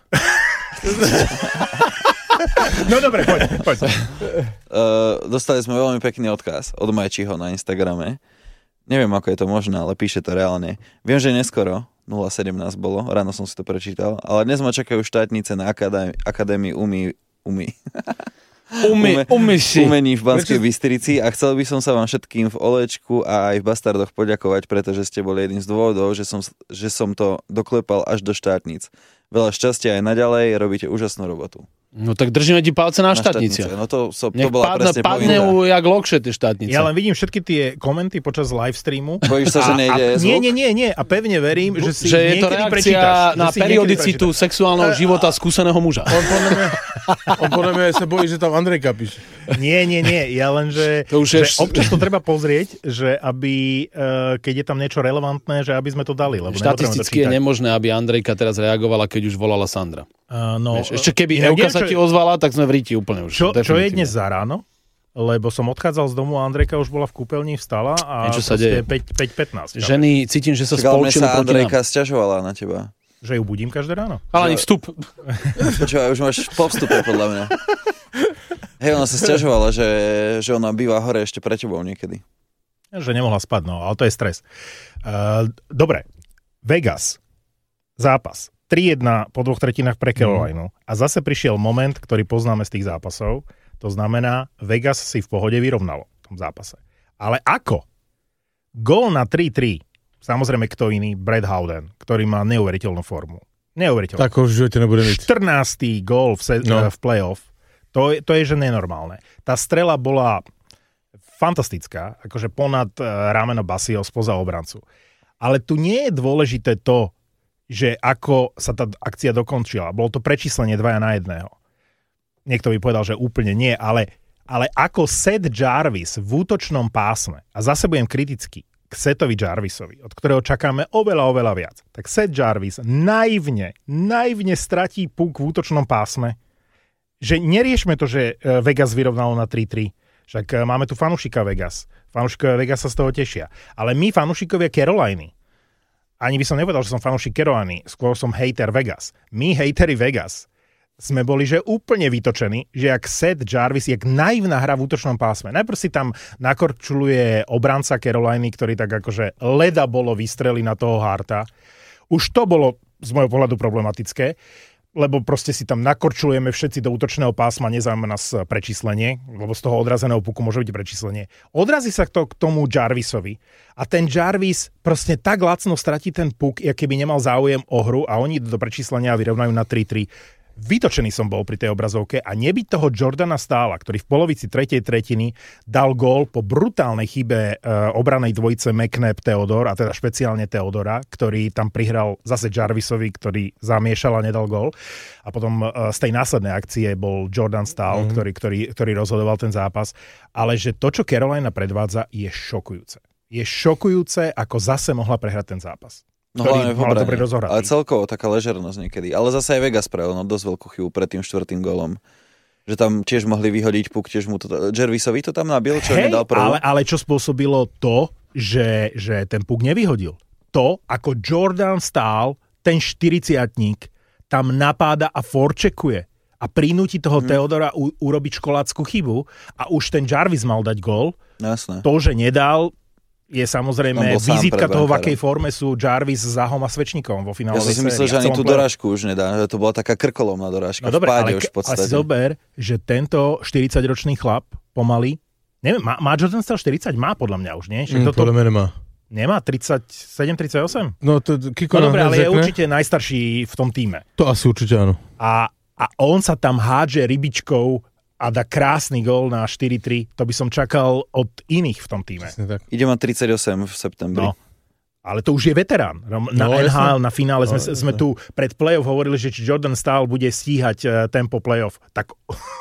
No dobre, poď, poď. uh, dostali sme veľmi pekný odkaz od Majčiho na Instagrame. Neviem, ako je to možné, ale píše to reálne. Viem, že neskoro, nula sedemnásť bolo, ráno som si to prečítal, ale dnes ma čakajú štátnice na akadémii, akadémii umí, umí. Umy, umy si. umení v Banskej Bystrici a chcel by som sa vám všetkým v Olečku a aj v Bastardoch poďakovať, pretože ste boli jedným z dôvodov, že som, že som to doklepal až do štátnic. Veľa šťastia aj naďalej, robíte úžasnú robotu. No tak držíme ti palce na, Na štátnici. štátnice. No to, so, to Nech bola padne, presne padne pointa. u jak lokše tie štátnice. Ja len vidím všetky tie komenty počas live streamu. Bojíš sa, že nejde a, zvuk? Nie, nie, nie, nie. A pevne verím, že si že je to niekedy reakcia prečítaš. na že si niekedy periodicitu prečítaš. sexuálneho života skúseného muža. On podľa mňa, on podľa mňa sa bojí, že tam Andrejka píše. Nie, nie, nie. Ja len, že, To už že je- občas to treba pozrieť, že aby, uh, keď je tam niečo relevantné, že aby sme to dali. Lebo nepotrebujeme to Štatisticky je čítať. nemožné, aby Andrejka teraz reagovala, keď už volala Sandra. Uh, no, Vieš, ešte keby inak Euka neviem, sa čo- ti ozvala, tak sme v ríti úplne už. Čo, čo je definitívne. dnes za ráno? Lebo som odchádzal z domu a Andrejka už bola v kúpeľni, vstala a Niečo sa deje. päť pätnásť. Ženy, cítim, že sa Čak, ale mne spolčili sa proti Andrejka nám. sťažovala na teba. Že ju budím každé ráno. Ale ani vstup. Počúvaj, už máš po vstupe, podľa mňa. Hej, ona sa sťažovala, že, že ona býva hore ešte pre tebou niekedy. Že nemohla spať, no, ale to je stres. Uh, dobre, Vegas, zápas. tri jedna po dvoch tretinách pre Carolinu. A zase prišiel moment, ktorý poznáme z tých zápasov. To znamená, Vegas si v pohode vyrovnalo v tom zápase. Ale ako? Gól na tri tri. Samozrejme, kto iný? Brad Howden, ktorý má neuveriteľnú formu. Neuveriteľnú. Tak ho v živote nebude mít. štrnásty gól v, se- No. v playoff. To, je- to je, že nenormálne. Tá strela bola fantastická, akože ponad uh, rameno Basio spoza obrancu. Ale tu nie je dôležité to, že ako sa tá akcia dokončila. Bolo to prečíslenie dvaja na jedného. Niekto by povedal, že úplne nie, ale, ale ako Seth Jarvis v útočnom pásme, a zase budem kritický, k Sethovi Jarvisovi, od ktorého čakáme oveľa, oveľa viac, tak Seth Jarvis naivne, naivne stratí puk v útočnom pásme, že neriešme to, že Vegas vyrovnalo na tri tri. Však máme tu fanúšika Vegas. Fanúšikovia Vegas sa z toho tešia. Ale my, fanúšikovia Caroliny, ani by som nepovedal, že som fanúšik Caroliny, skôr som hater Vegas. My, hateri Vegas, sme boli, že úplne vytočení, že jak Seth Jarvis, jak naivná hra v útočnom pásme. Najprv si tam nakorčuluje obranca Caroliny, ktorý tak akože leda bolo vystreli na toho Harta. Už to bolo z môjho pohľadu problematické, lebo proste si tam nakorčulujeme všetci do útočného pásma, nezaujíma nás prečíslenie, lebo z toho odrazeného puku môže byť prečíslenie. Odrazí sa to k tomu Jarvisovi a ten Jarvis proste tak lacno stratí ten puk, aký by nemal záujem o hru a oni do prečíslenia vyrovnajú na tri tri. Vytočený som bol pri tej obrazovke a nebyť toho Jordana Staala, ktorý v polovici tretej tretiny dal gól po brutálnej chybe e, obranej dvojice McNabb Theodore, a teda špeciálne Theodora, ktorý tam prihral zase Jarvisovi, ktorý zamiešal a nedal gól. A potom e, z tej následnej akcie bol Jordan Staal, mm-hmm. ktorý, ktorý, ktorý rozhodoval ten zápas. Ale že to, čo Carolina predvádza, je šokujúce. Je šokujúce, ako zase mohla prehrať ten zápas. No hlavne v obrane, ale celkovo taká ležernosť niekedy. Ale zase aj Vegas spravil no, dosť veľkú chybu pred tým štvrtým golom. Že tam tiež mohli vyhodiť puk, tiež mu to... Jarvisovi to tam nabil, čo hey, nedal prvú. Ale, ale čo spôsobilo to, že, že ten puk nevyhodil? To, ako Jordan Staal, ten štyridsiatnik, tam napáda a forčekuje a prinúti toho hmm. Theodora u, urobiť školácku chybu a už ten Jarvis mal dať gól. Jasné. To, že nedal... je samozrejme vizitka toho, v akej forme sú Jarvis s Zahom a Svečníkom vo finále. Ja som si myslel, že ani tú dorážku už nedá. To bola taká krkolomná dorážka. No dobre, ale, už v podstate. ale si zober, že tento štyridsaťročný chlap pomaly, neviem, má, má Jordan Staal štyridsať? Má podľa mňa už, nie? Mm, podľa mňa nemá. Nemá tridsaťsedem tridsaťosem? No, to Kiko no dobre, ale řekne. Je určite najstarší v tom týme. To asi určite áno. A, a on sa tam hádže rybičkou a dá krásny gól na štyri tri. To by som čakal od iných v tom týme. Ide mať tridsaťosem v septembri. No. Ale to už je veterán. Na no, en há el, jasne. Na finále sme, no, sme tu pred play-off hovorili, že či Jordan Staal bude stíhať uh, tempo play-off. Tak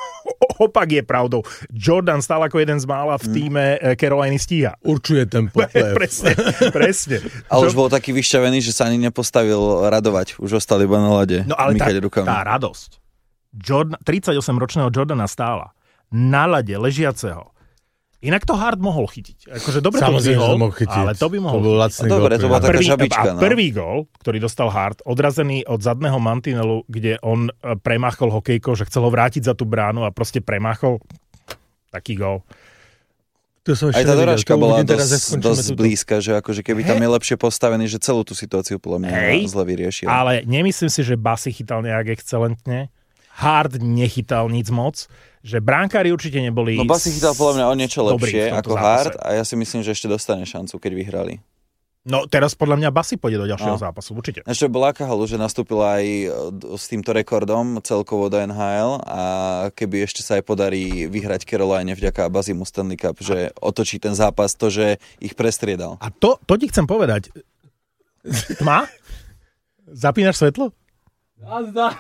opak je pravdou. Jordan Staal ako jeden z mála v týme uh, Caroliny stíha. Určuje tempo play-off. presne, presne. Ale už bol taký vyšťavený, že sa ani nepostavil radovať. Už ostal iba na lade. No ale tá, tá radosť. Jordan, tridsaťosemročného Jordana Staala na lade ležiaceho. Inak to Hart mohol chytiť. Akože dobre to vyhol, ale to by mohol to bol chytiť. Dobre, to bola taká prvý, žabička. A prvý gól, ktorý dostal Hart, odrazený od zadného mantinelu, kde on premáchol hokejkou, že chcel ho vrátiť za tú bránu a proste premáchol taký gól. Aj tá dorážka bola dosť, dosť blízka, že akože keby tam je lepšie postavený, že celú tú situáciu podľa mňa hey, zle vyriešil. Ale nemyslím si, že Bassi chytal nejak excelentne. Hart nechytal nic moc, že bránkári určite neboli... No Bassi chytal podľa mňa o niečo lepšie ako Hart a ja si myslím, že ešte dostane šancu, keď vyhrali. No teraz podľa mňa Bassi pôjde do ďalšieho no. zápasu, určite. Ešte Blaka Halu, že nastúpil aj s týmto rekordom celkovo do en há el a keby ešte sa aj podarí vyhrať Caroline vďaka Bassimu Stanley Cup, že otočí ten zápas to, že ich prestriedal. A to, to ti chcem povedať. Tma? Zapínaš svetlo? Nazdá.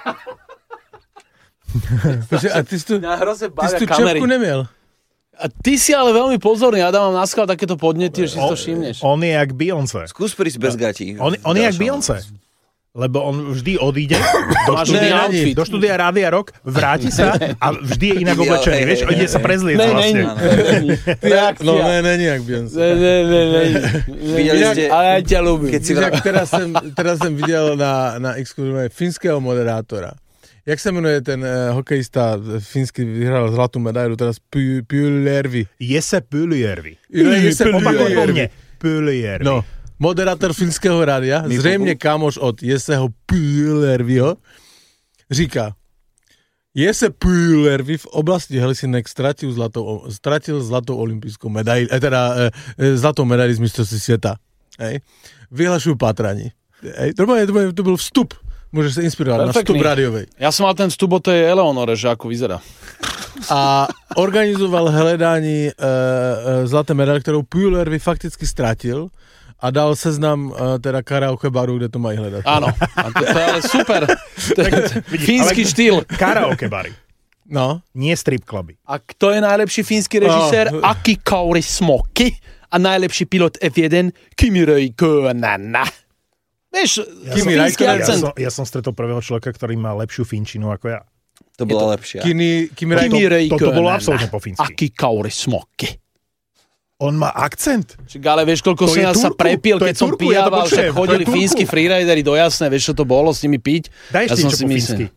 A ty si tu, ty si tu čepku nemiel. A ty si ale veľmi pozorný, ja dávam na skal takéto podnety, že si to všimneš. On je jak Beyoncé. Skús prísť bez gatí. On, on je jak Beyoncé. Lebo on vždy odíde do štúdia, do štúdia Rádia Rock, vráti sa a vždy je inak oblečený, vieš, ide sa prezlieť vlastne. No ne, není jak Beyoncé. Ne, ne, ne, ne. Videli ste... Ale ja ťa ľúbim. Teraz som, teraz som videl na, na X-kurve finského moderátora. Jak sa menuje ten uh, hokejista fínsky, vyhral zlatú medailu, teraz Puljärvi. Jesse Puljärvi. Jesse Puljärvi. Puljärvi. No, moderátor finského rádia, zřejmě kámoš od Jesseho Puljärviho, říká, Jesse Puljärvi v oblasti Helsinek stratil zlatou, stratil zlatou olympijskou medailu, eh, teda eh, zlatou medailu z mistrovství sveta. Hej. Vyhlašujú pátraní. Hej. To, to, to byl vstup. Môžeš sa inspirovať na vstup rádiovej. Ja som mal ten vstup o tej Eleonore, že ako vyzerá. A organizoval hľadání e, e, zlaté medaily, ktorú Puljärvi fakticky stratil a dal seznam e, teda karaoke baru, kde to mají hľadať. Áno, a to, to je ale super. To je fínsky štýl. Karaoke bary. No. Nie strip cluby. A kto je najlepší fínsky režisér? Oh. Aki Kaurismäki. a najlepší pilot ef jeden Kimi Räikkönen. Vieš, Ja Kimi som, Räikkönen. ja, som, ja som stretol prvého človeka, ktorý má lepšiu finčinu ako ja. To bola lepšia. Kimi, Kimi Kimi Räikkönen. Toto bolo Räikkönen. absolútne po fínsky. Aký kauri smokky. On má akcent. Čiže, ale vieš, koľko To som je ja sa Turku, prepil, to je keď som Turku, ja to pijával, že počujem, to je chodili Turku. fínsky freerideri do Jasné, vieš, čo to bolo s nimi piť. Daj Ja ešte som niečo si po myslel, fínsky.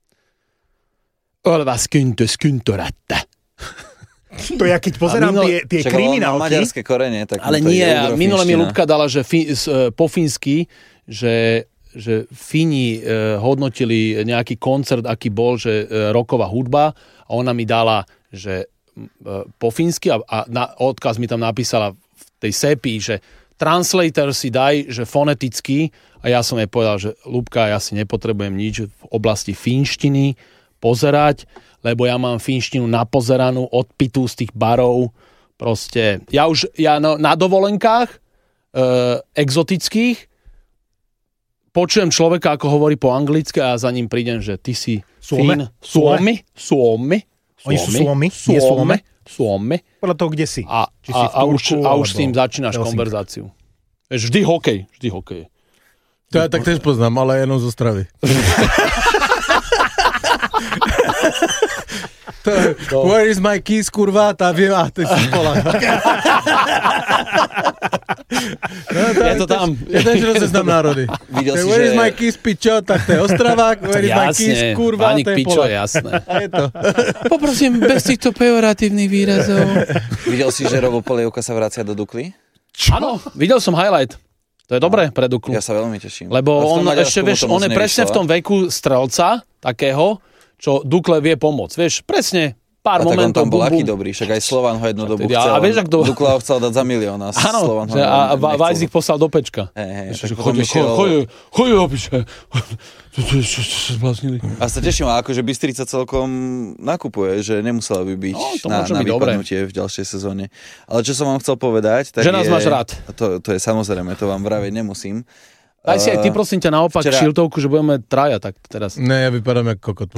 Olvas kyntös kyntörättä. To ja keď pozerám minul- tie, tie Však on má kriminálky, maďarské korene, tak Ale mu to nie, ide minule mi eurofinština. Ľubka dala, že fi, s, e, po fínsky, že, že Fíni e, hodnotili nejaký koncert, aký bol, že e, rocková hudba a ona mi dala, že e, po fínsky a, a na, odkaz mi tam napísala v tej sepi, že translator si daj, že foneticky a ja som jej povedal, že Ľubka, ja si nepotrebujem nič v oblasti fínštiny pozerať, lebo ja mám fínštinu napozeranú od pitu z tých barov. Proste, ja už, ja no, na dovolenkách e, exotických počujem človeka, ako hovorí po anglicky a za ním prídem, že ty si Suome? Fín. Suomi? Suomi? Oni sú Suomi? Nie Suome? Suomi. podľa toho, kde si. A, Či a, si v a, už, Turku, a už alebo s tým začínaš Helsinki. konverzáciu. Vieš, vždy hokej, vždy hokej. To ja tak tiež poznám, ale jenom zo Stravy. To, No. where is my keys, kurva? Tá viem, a ty si Polák. No, Je to tam. Ja tež rozeznám národy. Videl To je, si, where že... is my keys, pičo? Tak to je Ostravák. Where is my keys, Jasne, kurva? Vaník To je pičo, Polák. jasné. A je to. Poprosím, bez týchto pejoratívnych výrazov. Videl si, že Robo Polievka sa vracia do Dukly? Áno, videl som highlight. To je dobré pre Duklu. Ja sa veľmi teším. Lebo A v tom on Maďarsku ešte, mu vieš, to moc on je presne v nevyšlo. tom veku strelca, takého, čo Dukle vie pomôcť. Vieš, presne pár A tak on momentov. tam bol bum, aký bum. dobrý, však aj Slovan ho jednu dobu A- chcel. a vieš, ak to- Dukla ho chcel dať za milión a Áno, Slovan ho že a, a nechcel. Vajs ich poslal do pečka. Hej, hej, Že tak potom chodí, išiel- chodí, chodí, opiče. Čo sa zbláznili? A sa teším, a akože Bystrica celkom nakupuje, že nemusela by byť No, to na, môže na byť dobré. vypadnutie v ďalšej sezóne. Ale čo som vám chcel povedať, tak Že nás je, máš rád. To, to je samozrejme, to vám vraviť nemusím. Daj si aj ty, Uh, prosím ťa, naopak včera- šiltovku, že budeme traja, tak teraz. Ne, ja vypadám jak kokot.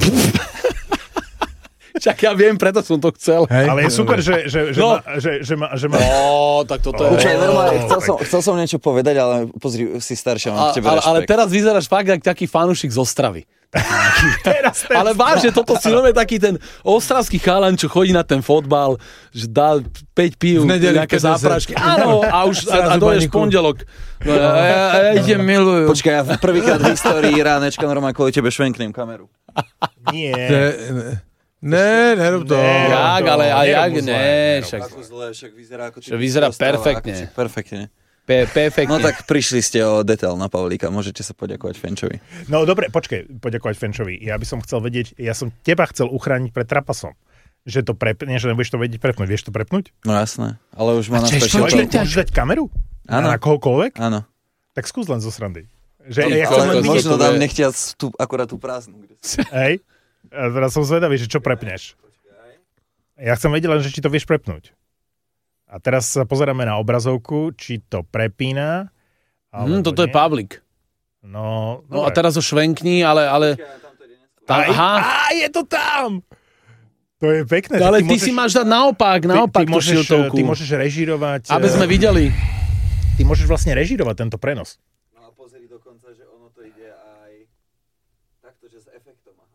Čak ja viem, preto som to chcel. Hej? Ale je super, že, že, že, No. má, že, že, má, že má... Ó, tak toto je... Počkaj, Oh, normálne, chcel tak- som, chcel som niečo povedať, ale pozri, si staršia, mám A, k tebe ale, ale rešpekt. teraz vyzeráš fakt jak taký fanúšik z Ostravy. Teraz ten... Ale vážne, toto si nové taký ten ostravský chalan, čo chodí na ten fotbal, že dá päť pív, V nedeli nejaké päťdesiat. záprašky. Áno, a už a, a Zrazu doješ baníku. pondelok. No, a ja, ja idem, milujú. Počkaj, ja prvýkrát v histórii ránečka normálne kvôli tebe švenknem kameru. Nie. To je- Ne, nerob to. Ne, Jak, to- ale aj nerob jak, mu zle, ne, nerob však Ako zle, však vyzerá ako... Že vyzerá perfektne. Perfektne. pe, perfektne. No tak prišli ste o detail na Pavlíka, môžete sa poďakovať Fenčovi. No dobre, počkaj, poďakovať Fenčovi. Ja by som chcel vedieť, ja som teba chcel uchrániť pred trapasom. Že to prepne, že nebudeš to vedieť prepnúť. Vieš to prepnúť? No jasné, ale už má na čo, special čo, talk. čo? Môžeš dať kameru? Áno. Na kohokoľvek? Áno. Tak skús len zo srandy. Že Ale- ja chcem Ale len vidieť, možno to dám je- nechtiac tú, akurát tú prázdnu. kde- hej? A teraz som zvedavý, že čo prepneš. Ja chcem vedieť len, že či to vieš prepnúť. A teraz sa pozeráme na obrazovku, či to prepína. Hm, toto je nie. Pavlik. No, No a dobre. teraz ho švenkni, ale... ale tam, Aj, aha, á, je to tam! To je pekné. že ale ty si máš dať naopak, naopak ty, ty, tú môžeš, šiltovku. ty môžeš režírovať... Aby eh, sme videli. Ty môžeš vlastne režírovať tento prenos. No a pozri dokonca, že ono to ide aj takto, že s efektom. Aha.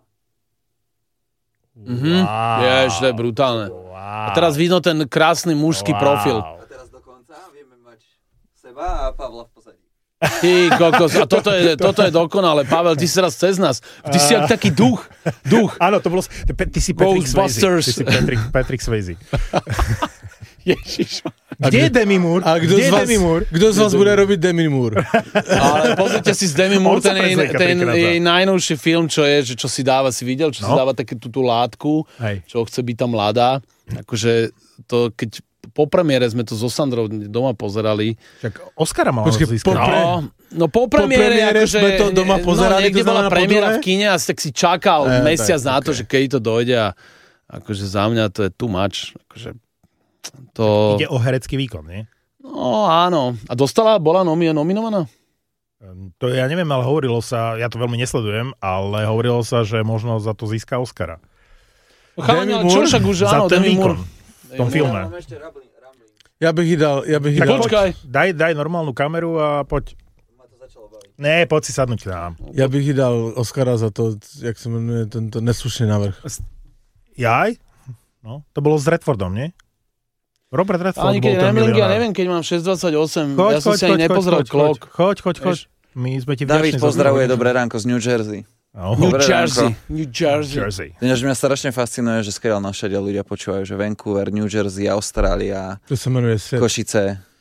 Mhm. Jež, to je brutálne. Wow. A teraz vidno ten krásny mužský Wow. profil. A teraz dokonca vieme mať seba a Pavla v pozadí. Ty kokos, a toto je, toto je dokonale. Pavel, ty si teraz cez nás. Ty si jak taký duch. Duch. Áno, to bolo... Ty, ty si Patrick Swayze. Ghostbusters. Ty si Patrick, Patrick Swayze. Ježiš. Kde je Demi Moore? A kto Kde z je vás, Demi Moore? kto z vás bude robiť Demi Moore? Ale pozrite si s Demi Moore, On sa ten, jej, prezlieka ten trikrát za. jej najnovší film, čo je, že čo si dáva, si videl, čo si No. dáva také tú, tú látku, Hej. čo chce byť tam mladá. Akože to, keď po premiére sme to so Sandrou doma pozerali. Však Oscara mal Počkej, získať. po pre- No, no po premiére, premiére akože, sme to doma pozerali, no, niekde to bola znamená po premiéra druhé? v kine a tak si čakal E, mesiac tak, na to, okay. že kedy to dojde a akože za mňa to je too much. Akože to... Ide o herecký výkon, nie? No áno. A dostala, bola nomi- nominovaná? Ehm, To ja neviem, ale hovorilo sa, ja to veľmi nesledujem, ale hovorilo sa, že možno za to získa Oscara. No, chalani, ale Demi čo Moore? však už Za áno, ten Demi výkon Moore. v tom filme. Ja bych ji dal, ja bych ji Tak dal. Počkaj. Daj, daj normálnu kameru a poď. Ne, poď si sadnúť k nám. Ja bych ji dal Oscara za to, jak sa menuje tento neslušný návrh. Jaj? No, to bolo s Redfordom, nie? Robert Redford Ani bol keď ten Remlingy, ja milionár. neviem, keď mám šesť dvadsaťosem, Choď, ja som choď, si ani choď, nepozrel choď, klok. Choď, choď, choď. My sme ti vďační. David za pozdravuje, výhovor. dobré ránko z New Jersey. No, New Dobré Jersey. ránko. New Jersey. Jersey. Ináč mňa strašne fascinuje, že skrát nás všade ľudia počúvajú, že Vancouver, New Jersey, Austrália, To sa menuje Svet. Košice.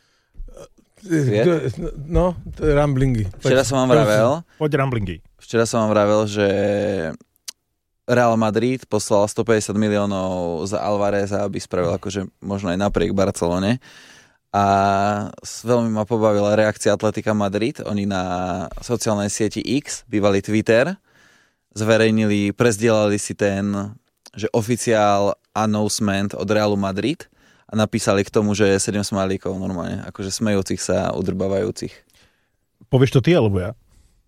Sviet? No, to je Ramblingy. Včera som vám vravel, Poď Ramblingy. včera som vám vravel, že Real Madrid poslal stopäťdesiat miliónov za Alvareza, aby spravil akože možno aj napriek Barcelone. A veľmi ma pobavila reakcia Atletica Madrid. Oni na sociálnej sieti X, bývalý Twitter, zverejnili, prezdielali si ten, že oficiál announcement od Realu Madrid a napísali k tomu, že je sedem smajlíkov normálne, akože smejúcich sa, udrbávajúcich. Povieš to ty, alebo ja?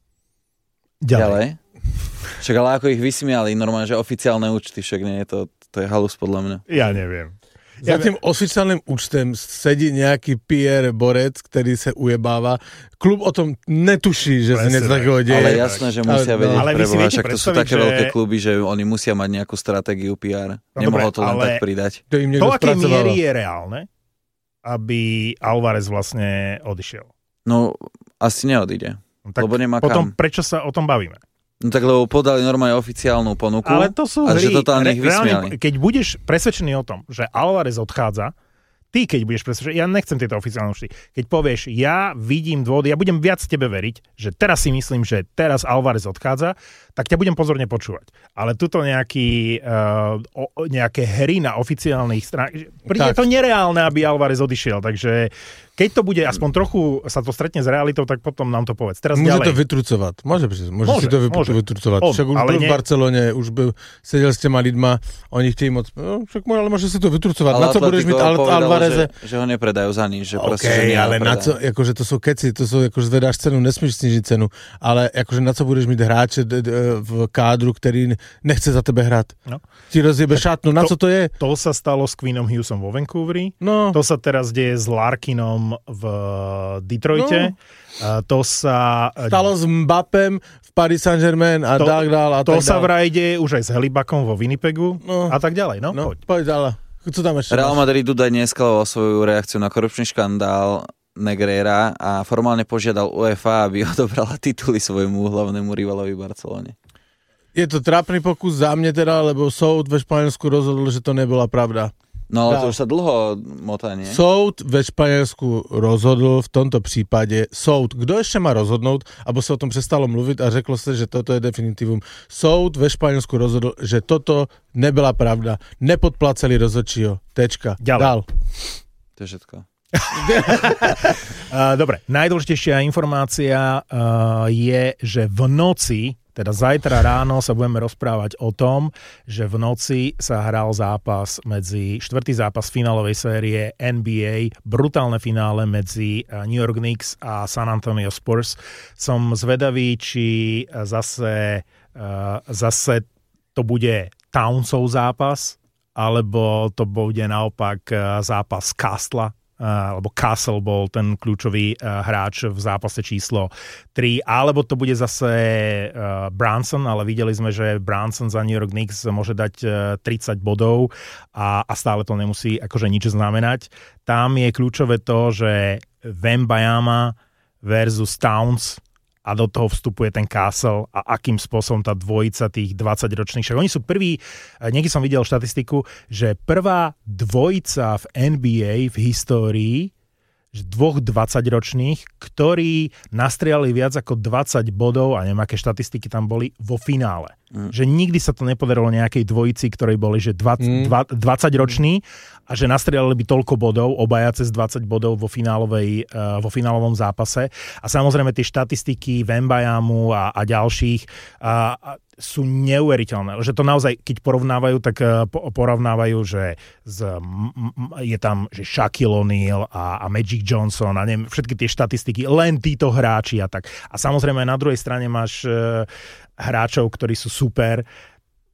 Ďalej. Ďalej. Však ale ako ich vysmiali, normálne, že oficiálne účty, však nie je to, to je halus podľa mňa. Ja neviem. Za tým oficiálnym účtem sedí nejaký Pierre Borec, ktorý sa ujebáva. Klub o tom netuší, že sa niečo takého deje. Ale jasné, že musia Ale- vedieť, ale vy si preboha, viete však to sú predstaviť, také že- veľké kluby, že oni musia mať nejakú stratégiu pé er. No Nemohol dobre, to len ale- tak pridať. To im To, niekto aké spracováva. miery je reálne, aby Alvarez vlastne odišiel. No, asi neodíde. No, tak Lebo nemá potom kam. prečo sa o tom bavíme? No tak lebo podali normálne oficiálnu ponuku. Ale to sú a hry. že totálne ich Re- reálne, vysmiali. keď budeš presvedčený o tom, že Alvarez odchádza, ty keď budeš presvedčený, ja nechcem tieto oficiálne účty, keď povieš, ja vidím dôvody, ja budem viac tebe veriť, že teraz si myslím, že teraz Alvarez odchádza, tak ťa budem pozorne počúvať. Ale tuto nejaký, uh, o, nejaké hry na oficiálnych stranách, príde Tak. to nereálne, aby Alvarez odišiel, takže keď to bude aspoň trochu sa to stretne s realitou, tak potom nám to povedz. Teraz Môže ďalej. to vytrucovať. Môže, môže, môže, Môže, si to vy, môže. vytrucovať. On, Však už ale byl v nie- Barcelone, už byl, sedel s těma lidma, oni chtějí moc... No, však môže, ale môže si to vytrucovať. Ale Na co budeš mít Atletico Al- povedalo, Alvareze? Že, že ho nepredajú za nič. Že proste, že OK, nie ho ale na predajú. co, akože to sú keci, to sú, akože zvedáš cenu, nesmíš snížiť cenu, ale akože na co budeš mít hráče d- d- v kádru, ktorý nechce za tebe hrať. No. Ti rozjebe šatnu, na co to je? To sa stalo s Queenom Hughesom vo Vancouveri. No, To sa teraz deje s Larkinom v Detroite. No. To sa... stalo s Mbappem v Paris Saint-Germain a To- tak dál a To tak sa dál. vraj deje už aj s Helibakom vo Winnipegu No. a tak ďalej. No, No, poď. poď ďalej. Co tam ešte Real máš? Madrid údaj nesklavoval svoju reakciu na korupčný škandál Negreira a formálne požiadal UEFA, aby odobrala tituly svojmu hlavnému rivalovi Barcelone. Je to trápny pokus za mne teda, lebo soud ve Španielsku rozhodol, že to nebola pravda. No ale Dá. to už sa dlho motá, nie? Soud ve Španielsku rozhodl v tomto případě soud. Kdo ještě má rozhodnout, aby se o tom přestalo mluvit a řeklo se, že toto je definitivum. Soud ve Španielsku rozhodl, že toto nebyla pravda. Nepodplaceli rozhodčího. Tečka. Ďalej. Dál. To je všetko. Uh, dobre, najdôležitejšia informácia uh, je, že v noci, teda zajtra ráno sa budeme rozprávať o tom, že v noci sa hral zápas medzi, štvrtý zápas finálovej série en bí ej, brutálne finále medzi New York Knicks a San Antonio Spurs. Som zvedavý, či zase, uh, zase to bude Townsov zápas, alebo to bude naopak uh, zápas Castla, Uh, alebo Castle bol ten kľúčový uh, hráč v zápase číslo tri, alebo to bude zase uh, Brunson, ale videli sme, že Brunson za New York Knicks môže dať uh, tridsať bodov a, a stále to nemusí akože nič znamenať. Tam je kľúčové to, že Wembanyama versus Towns a do toho vstupuje ten Castle a akým spôsobom tá dvojica tých dvadsaťročných. Však oni sú prví, niekde som videl štatistiku, že prvá dvojica v en bí ej v histórii dvoch dvadsaťročných, ktorí nastriali viac ako dvadsať bodov a neviem, aké štatistiky tam boli vo finále. Mm. Že nikdy sa to nepodarilo nejakej dvojici, ktorej boli že dvadsať, mm. dvadsaťroční a že nastrielali by toľko bodov, obaja cez dvadsať bodov vo, finálovej, uh, vo finálovom zápase. A samozrejme tie štatistiky Wembayamu a, a ďalších uh, sú neuveriteľné. Že to naozaj, keď porovnávajú, tak uh, porovnávajú, že z, m, m, je tam že Shaquille O'Neal a, a Magic Johnson a neviem, všetky tie štatistiky, len títo hráči a tak. A samozrejme na druhej strane máš uh, hráčov, ktorí sú super.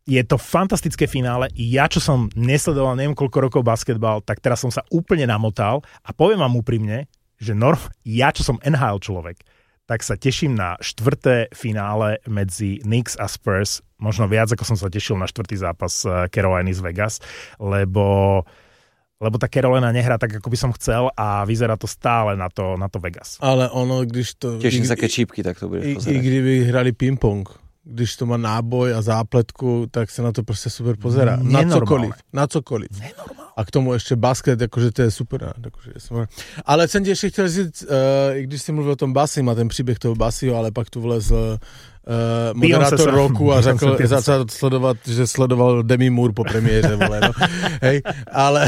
Je to fantastické finále. Ja, čo som nesledoval neviem koľko rokov basketbal, tak teraz som sa úplne namotal a poviem vám úprimne, že norm, ja, čo som en há el človek, tak sa teším na štvrté finále medzi Knicks a Spurs, možno viac, ako som sa tešil na štvrtý zápas Caroliny z Vegas, lebo, lebo tá Carolina nehrá tak, ako by som chcel a vyzerá to stále na to, na to Vegas. Ale ono, když to... Teším sa, keď čípky, tak to budeš pozerať. I, I kdyby hrali ping-pong, když to má náboj a zápletku, tak sa na to proste super pozerá. Na cokoliv. Na cokoliv. Nenormálne. A k tomu ešte basket, akože to je super. Akože je ale jsem ti ještě chtěl říct, uh, i když jsi mluvil o tom Basi, má ten příběh toho Basiho, ale pak tu vlezl uh, moderátor roku a řekl, začal sledovat, že sledoval Demi Moore po premiéře, vole, no. Hej, ale...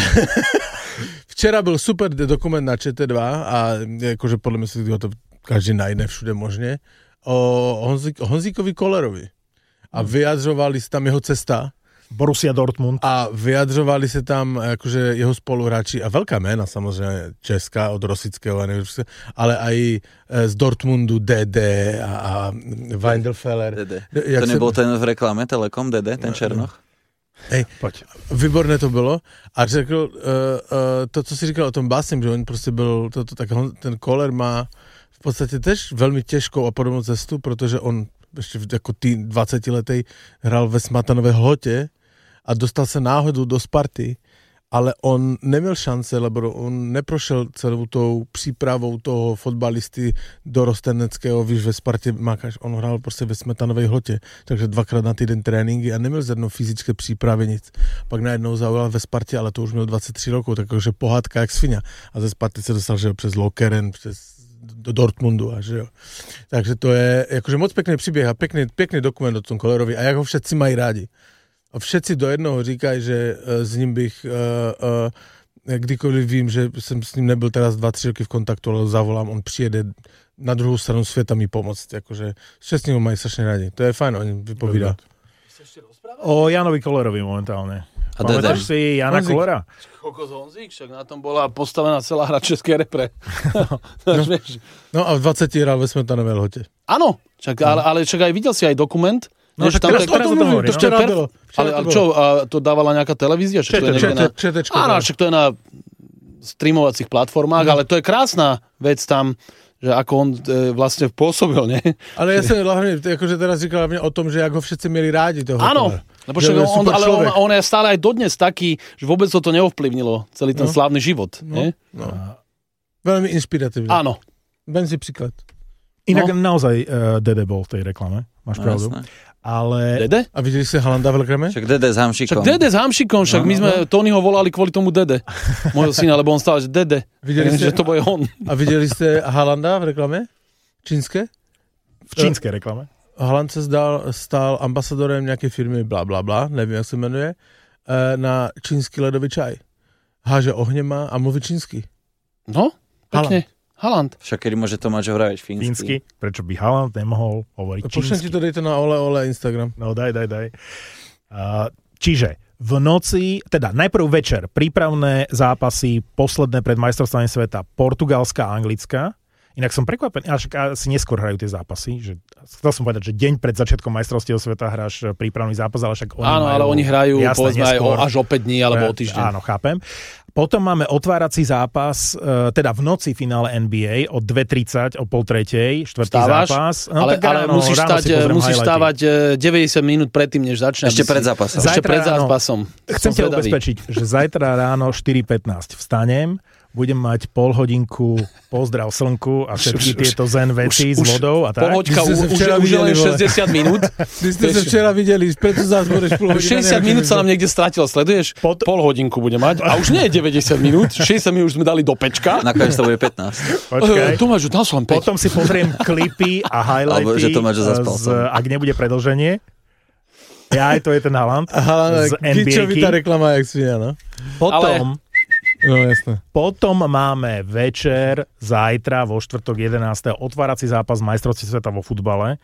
Včera byl super dokument na Č T dva a jakože podle mě si to každý najde všude možně, o Honzík, Honzíkovi Kollerovi. A vyjadřovali se tam jeho cesta. Borussia Dortmund. A vyjadřovali se tam akože jeho spoluhráči a veľká jména samozřejmě česká od Rosického, ale aj z Dortmundu D D a, a Weindelfeller. D D. To nebol se... ten v reklame Telekom D D, ten Černoch? Hej, pojď. Výborné to bylo a řekl uh, uh, to, co si říkal o tom Basim, že on prostě byl, to, to, tak on, ten Koller má v podstatě tež velmi těžkou a podobnou cestu, protože on ještě jako tý dvacetiletý hrál ve Smatanové Hlotě a dostal se náhodou do Sparty, ale on neměl šance, lebo on neprošel celou tou přípravou toho fotbalisty dorosteneckého, víš, ve Spartě mákáš, on hrál prostě ve Smetanové Hlotě, takže dvakrát na týden tréninky a neměl žádnou fyzické přípravy nic. Pak najednou zaujal ve Spartě, ale to už měl dvacet tři rokov, takže pohádka jak svinia. A ze Sparty se dostal, že přes Lokeren, přes do Dortmundu a že jo. Takže to je jakože moc pekný příběh a pekný, pekný dokument o tom Kollerovi a jak ho všetci mají rádi. A všetci do jednoho říkají, že uh, s ním bych uh, uh, kdykoliv vím, že jsem s ním nebyl teraz dva, tři roky v kontaktu, ale zavolám, on přijede na druhou stranu světa mi pomoct. Jakože všetci ho mají strašně rádi. To je fajn, on vypovídá. O Janovi Kollerovi momentálne. A pamätáš si Jana Honzík. Kollera? Kokos Honzík, však na tom bola postavená celá hra českej repre. No, no a v dvaceti hral ve Smetanové Lhote. Áno, čak, ale, ale čak aj videl si aj dokument. No, Vieš, však teraz, tak, teraz o tom hovorí, to včera no? bylo. Ale, ale čo, a to dávala nejaká televízia? Však to je niekde na... Četečko. Áno, však to je na streamovacích platformách, no. Ale to je krásna vec tam, že ako on e, vlastne pôsobil, nie? Ale ja som hlavne, akože teraz říkal hlavne o tom, že ako ho všetci mieli rádi toho. Áno, lebo však on, ale on, on je stále aj dodnes taký, že vôbec to neovplyvnilo celý ten no. slávny život, no. nie? No. Veľmi inšpiratívne. Áno. Vem si príklad. Inak No. naozaj uh, Dede bol v tej reklame, máš No, pravdu. jasné. Ale... Dede? A videli ste Halanda v reklame? Však Dede s Hamšikom. Však Dede s Hamšikom, však No, my sme no. Tonyho volali kvôli tomu Dede. Môjho syna, lebo on stále, že Dede. Videli Neviem, ste, že to bude on. a videli ste Halanda v reklame? Čínske? V čínskej reklame. Haaland se zdal, stal ambasadorem nějaké firmy, bla, bla, bla, nevím, jak se jmenuje, na čínský ledový čaj. Háže ohněma a mluví čínsky. No, pekne. Haaland. Však kedy môže Tomáš vraviť fínsky. Fínsky. Prečo by Haaland nemohol hovoriť Pošlem ti čínsky? to, dejte na Ole Ole Instagram. No daj, daj, daj. Uh, čiže v noci, teda najprv večer, prípravné zápasy, posledné pred majstrovstvami sveta, Portugalska a Anglická. Inak som prekvapený, až asi neskôr hrajú tie zápasy. Že, chcel som povedať, že deň pred začiatkom majstrovstiev sveta hráš prípravný zápas, ale však oni Áno, majú, ale oni hrajú jasné, povedzme aj o, neskôr. až o päť dní alebo o týždeň. Áno, chápem. Potom máme otvárací zápas, teda v noci finále N B A o dve tridsať, o pol tretej, štvrtý Vstávaš, zápas. No, ale, tak ale ráno, musíš, ráno stať, si pozriem musíš highlighty. stávať deväťdesiat minút predtým, než začne. Ešte pred zápasom. Ešte Zajtra pred ráno- zápasom. Chcem Som ťa zvedavý. ubezpečiť, že zajtra ráno štyri pätnásť vstanem, budem mať pol hodinku pozdrav slnku a všetky Už- už- tieto zen veci s vodou a tak. Polhoďka, Vy ste sa už, včera už je len videli, vole. šesťdesiat minút. Vy ste sa včera videli, preto zás budeš pol hodina. šesťdesiat minút sa nám niekde stratilo, sleduješ? Pot- Pol hodinku bude mať a už nie je deväťdesiat minút, šesťdesiat minút už sme dali do pečka. Nakoniec to bude pätnásť. Počkaj. Uh, Tomáš, dal som len päť. Potom si pozriem klipy a highlighty, Alebo že Tomáš zaspal z, som. ak nebude predĺženie. Ja, aj to je ten Haaland Aha, z N B A-ky. kičovitá reklama, jak svinia, no. Potom, No jasné. potom máme večer, zajtra vo štvrtok jedenásteho otvárací zápas majstrovstiev sveta vo futbale.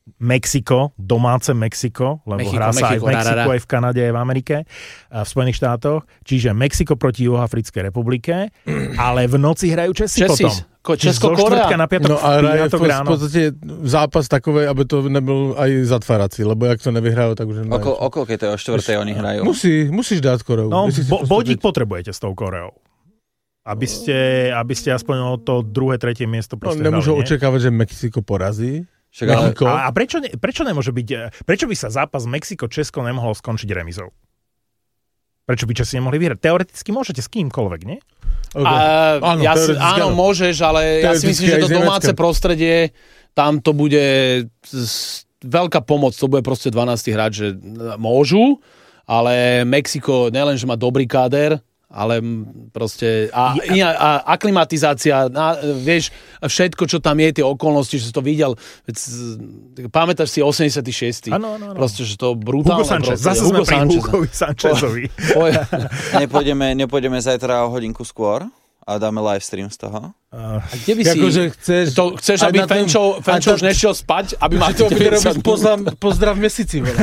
Mexiko, domáce Mexiko, lebo Mexiko, hrá sa Mexiko, aj v Mexiku, rá, rá. aj v Kanade, aj v Amerike, v Spojených štátoch. Čiže Mexiko proti Juhoafrickej republike, ale v noci hrajú Česi Česi, potom. ko- Čiže zo Česko-Korea. štvrtka na piatok, No a hraje piatok v, v ráno. podstate zápas takovej, aby to nebyl aj zatvárací, lebo jak to nevyhrajú, tak už Oko, okolo, keď to je o štvrtej oni hrajú. Musí, musíš dať Koreu. No, Musíš si bo, postúpiť. bodík potrebujete s tou Koreou. Aby ste, aby ste aspoň o to druhé, tretie miesto No, proste nemôžu hrali, nie? očakávať, že Mexiko porazí. Však ale, Mexiko. A, a prečo, ne, prečo nemôže byť, prečo by sa zápas Mexiko-Česko nemohol skončiť remizou? Prečo by Česi nemohli vyhrať? Teoreticky môžete s kýmkoľvek, nie? Okay. A, Áno, ja si, teoreticky áno, áno. môžeš, ale ja si Teoreticky myslím, že aj to s domáce Nemeckom. prostredie, tam to bude s- veľká pomoc, to bude proste dvanásty hráč, že môžu, ale Mexiko nielen, že má dobrý káder, ale proste a, iná, a aklimatizácia, na, vieš, všetko, čo tam je, tie okolnosti, že si to videl, veď, pamätáš si osemdesiaty šiesty Áno, áno, áno. Proste, že to brutálne. Hugo Sanchez, proste, zase Hugo sme pri Sanchez. Hugovi Sanchezovi. Oj, nepôjdeme, nepôjdeme zajtra o hodinku skôr a dáme live stream z toho? a kde by si... Akože chceš... To, chceš, aj aby na ten- Fenčo, Fenčo aj už tá- nešiel spať, aby mal Že to bude robiť deväťdesiat pozdrav, pozdrav v mesici. Vole.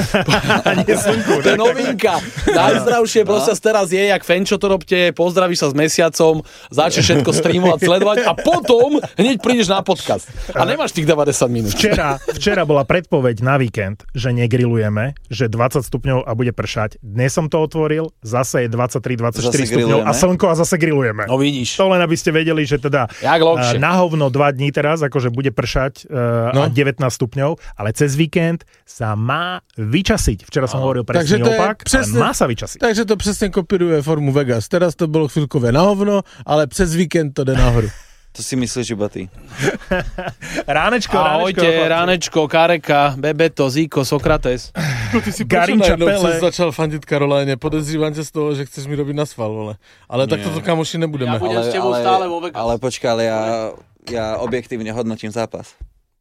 To je novinka. Najzdravšie proste teraz je, jak Fenčo to robte, pozdravíš sa s mesiacom, začneš všetko streamovať, sledovať a potom hneď prídeš na podcast. A nemáš tých deväťdesiat minút. Včera, včera bola predpoveď na víkend, že negrillujeme, že dvadsať stupňov a bude pršať. Dnes som to otvoril, zase je dvadsaťtri dvadsaťštyri Zase stupňov a grillujeme. slnko a zase grillujeme. No vidíš. To len aby ste vedeli, že teda Jak lokšie. uh, na hovno dva dní teraz, akože bude pršať uh, No. a devätnásť stupňov, ale cez víkend sa má vyčasiť. Včera som hovoril Takže presný to je opak, presne- ale má sa vyčasiť. Takže to přesně kopíruje formu Vegas. Teraz to bylo chvilkové na hovno, ale přes víkend to jde nahoru. To si myslíš iba ty. Ránečko, ránečko. Ahojte, chlapci. Ránečko, Kareka, Bebeto, Zíko, Sokrates. Ty si Garinča Pele. začal fandit Karolajne. Podezřívám tě z toho, že chceš mi robiť na sval, vole. Ale tak toto kamoši nebudeme. Ja budem s tebou stále vo Vegas. ale počkaj, ale ja, ja objektívne hodnotím zápas.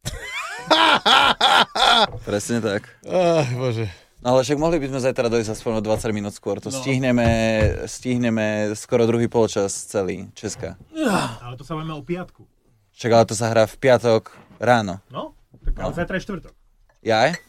Presne tak. Ach, bože. No ale však mohli by sme zajtra dojsť aspoň o dvadsať minút skôr. To no. stihneme, stihneme skoro druhý polčas celý Česka. Ale to sa bavíme o piatku. Však ale to sa hrá v piatok ráno. No, tak ale zajtra je štvrtok. Jaj?